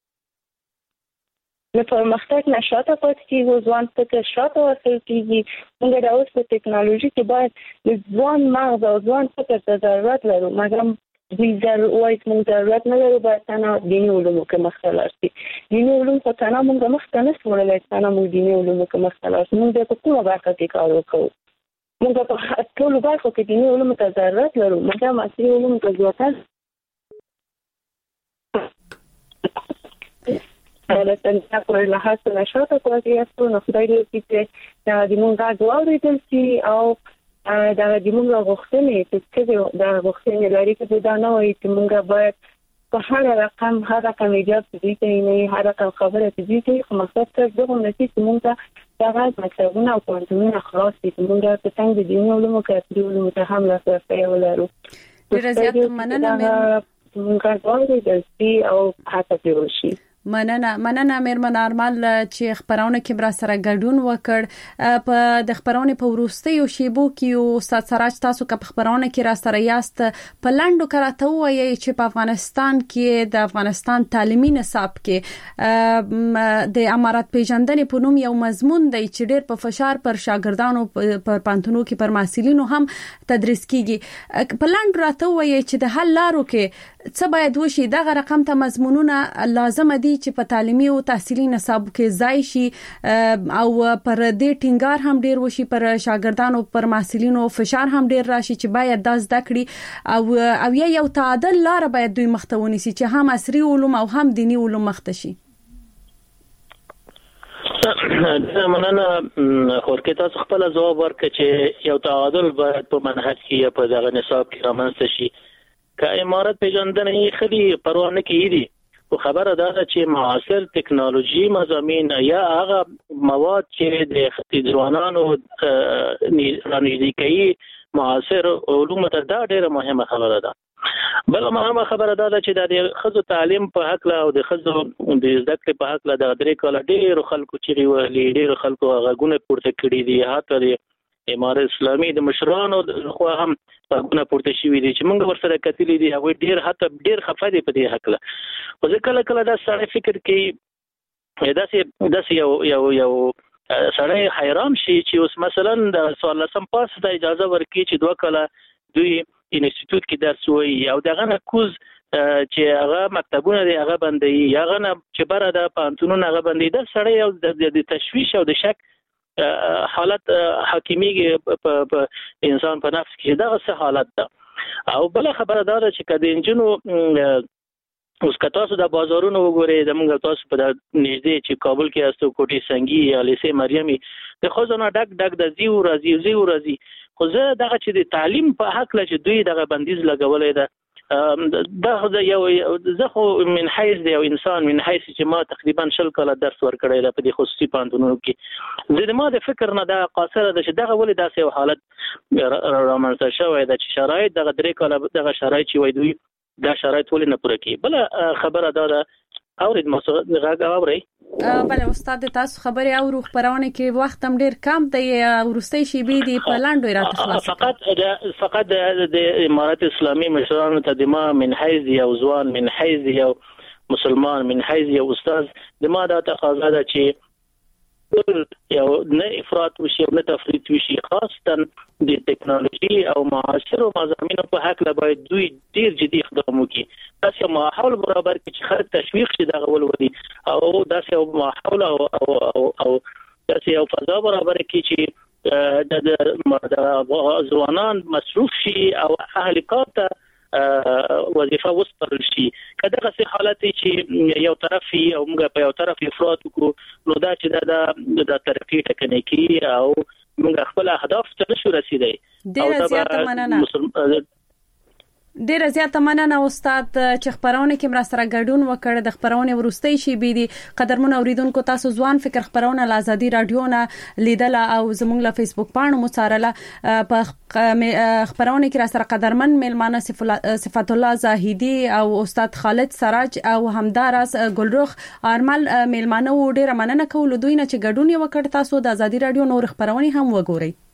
له پرمختګ نه شاته پاتې کېږي، ځوان فکر شاته ورکړل کېږي. موږ د اوس په ټکنالوژي کې باید د ځوان مغز او ځوان فکر ته ضرورت لرو، مګر دوی وایي موږ ضرورت نه لرو، باید تنها دیني علومو کې مخته لاړ شي. دیني علوم خو تنها موږ مخته نه شو وړلی، تنها موږ دیني علومو کې مخته لاړ شو. موږ بیا په کومه برخه کې کار وکړو؟ موږ په ټولو برخو کې دیني علومو ته ضرورت لرو، مګر عصري علومو ته زیاته د پورې له هڅو نه شاته پاتې یاستو. نو خدای دې وکړي چې د موږ غږ واورېدل شي او د موږ غوښتنې چې د غوښتنې لري چې دا نه وایي چې موږ باید په هر رقم ایجاب تدوی کوي، نه هر رقم خبره تدوی کوي. خو مقصد تر دغه نتیجې چې موږ دغه مکتبونه او پوهنتونونه خلاص دي چې موږ په څنګ د دیني علومو کې عصري علومو ته هم لاسرسی ولرو. ډېره زیاته مننه موږ واورېدل شي او هڅه پرې وشي. مننه میرمن آرمل چې خبرونه کې برا سره ګډون وکړ. په د خبرونه په وروستیو شیبو کې استاد سراج تاسو که په خبرونه کې را سره یاست په لاندو کراته وایي چې په افغانستان کې د افغانستان تعلیمي نصاب کې د امارات پیژندنې په نوم یو مضمون دی چې ډېر په فشار پر شاګردانو پر پانتونو کې پر محصلینو هم تدریس کیږي. په لاندو راته وایي چې د حل لارو کې څه باید وشي؟ دغه رقم ته مضمونونه لازم دي چې په تعلیمي او تحصیلي نصاب کې ځای شي او پر دې ټینګار هم ډیر وشي، پر شاګردانو پر محصلینو فشار هم ډیر راشي چې باید د زده کړې او یو تعادل لار باید دوی مخته ونیسي چې هم عصري علوم او هم دینی علوم مخته شي. مننه خورکې تاسو خپل ځواب ورکړئ چې یو تعادل باید په منهج کې یا په دغه نصاب کې رامنځته شي. که امارات پیژندنې خلی پروا نه کوي، خو خبره ده چې معاصر ټکنالوژي مضامین یا هغه مواد چې د ځوانانو رانږدې کوي معاصر علوم ته، دا ډېره مهمه خبره ده. بل مهمه خبره ده چې د ښځو تعلیم په حق او د ښځو د زده کړې په حق د 3 کاله ډېرو خلکو چې ویلي، ډېرو خلکو غږونه پورته کړي دي، حتی د امارات اسلامي د مشرانو خو هم غږونه پورته شوي دي چې موږ ورسره کتلي دي. هغوی ډېر خفه دي په دې هکله. خو زه کله دا سړی فکر کوي داسې یو سړی حیران شي چې اوس مثلا د 14 پاس د اجازه ورکړي چې 2 کاله دوی انسټیټیوټ کې درس وایي او دغه نه کوز چې هغه مکتبونه دی هغه بندي، هغه نه چې بره د پانتونونه هغه بندي. دا سړی یو د تشویش او د شک حالت حاکمیږي په انسان په نفس کې. دغه څه حالت ده. او بل خبره دا ده چې کله انجنونو اوس که تاسو د بازارونو وګورئ، د موږ تاسو په نږدې چې کابل کې استو کوټي سنگي یا لیسې مریمي د خزانه ډک د زیو راځي. خو زه دغه چې د تعلیم په حق له چې دوی دغه بندیز لګولې ده، دا یو زه خو من حیث د یو انسان من حیث چې ما تقریبا 20 کاله درس ورکړی دی په دې خصوصي پوهنتونونو کې، زه ما د فکر نه دا قاصره ده چې دغه ولې داسې یو حالت رامنځته شوی ده چې شرایط دغه 3 کاله دغه شرایط چې وای دوی دا شرایط ولې نه پوره کوي. بل خبره دا اورید مسعود غږ اوري؟ بله استاد تاسو خبري او خبرونه کې وخت هم ډیر کم دی، ورستۍ شی بي دي په لاندو راته خلاص. فقط د امارات اسلامي مشرانو ته د ما من حیث یو ځوان، من حیث یو مسلمان، من حیث یو استاد د ما دا تقاضا ده چې یو نه افراط وشي او نه تفریط وشي، خاصتا د ټکنالوژي او معاصرو مضامینو په حق لا باید دوی ډیر جدي اقدام وکړي. تاسو ماحول برابر کې چې خلک تشویق شي دغه ولودي او تاسو ماحول او تاسو یو فضا برابر کې چې د ځوانان مصروف شي او اهل کار ته وظیفه وسپارل شي. کله چې حالت چې یو طرفي او موږ په یو طرف افراط وکړو نو دا چې د ترقی ټکنیکی او موږ خپل اهداف ته نشو رسیدای. ډیره زیاته مننه استاد چې خبرونه کې مرسته ګډون وکړ. د خبرونه ورستۍ شي بي دي قدرمن اوریدونکو تاسو ځوان فکر خبرونه لازادي رادیو نه لیدل او زموږ له فیسبوک پاڼو مصارله په خبرونه کې را سره قدرمن میلمانه صفات الله زاهدی او استاد خالد سراج او همدارس ګلرخ ارمل میلمانه و ډیره مننه کوم دوی نه چې ګډون وکړ. تاسو د ازادي رادیو نور خبرونه هم وګورئ.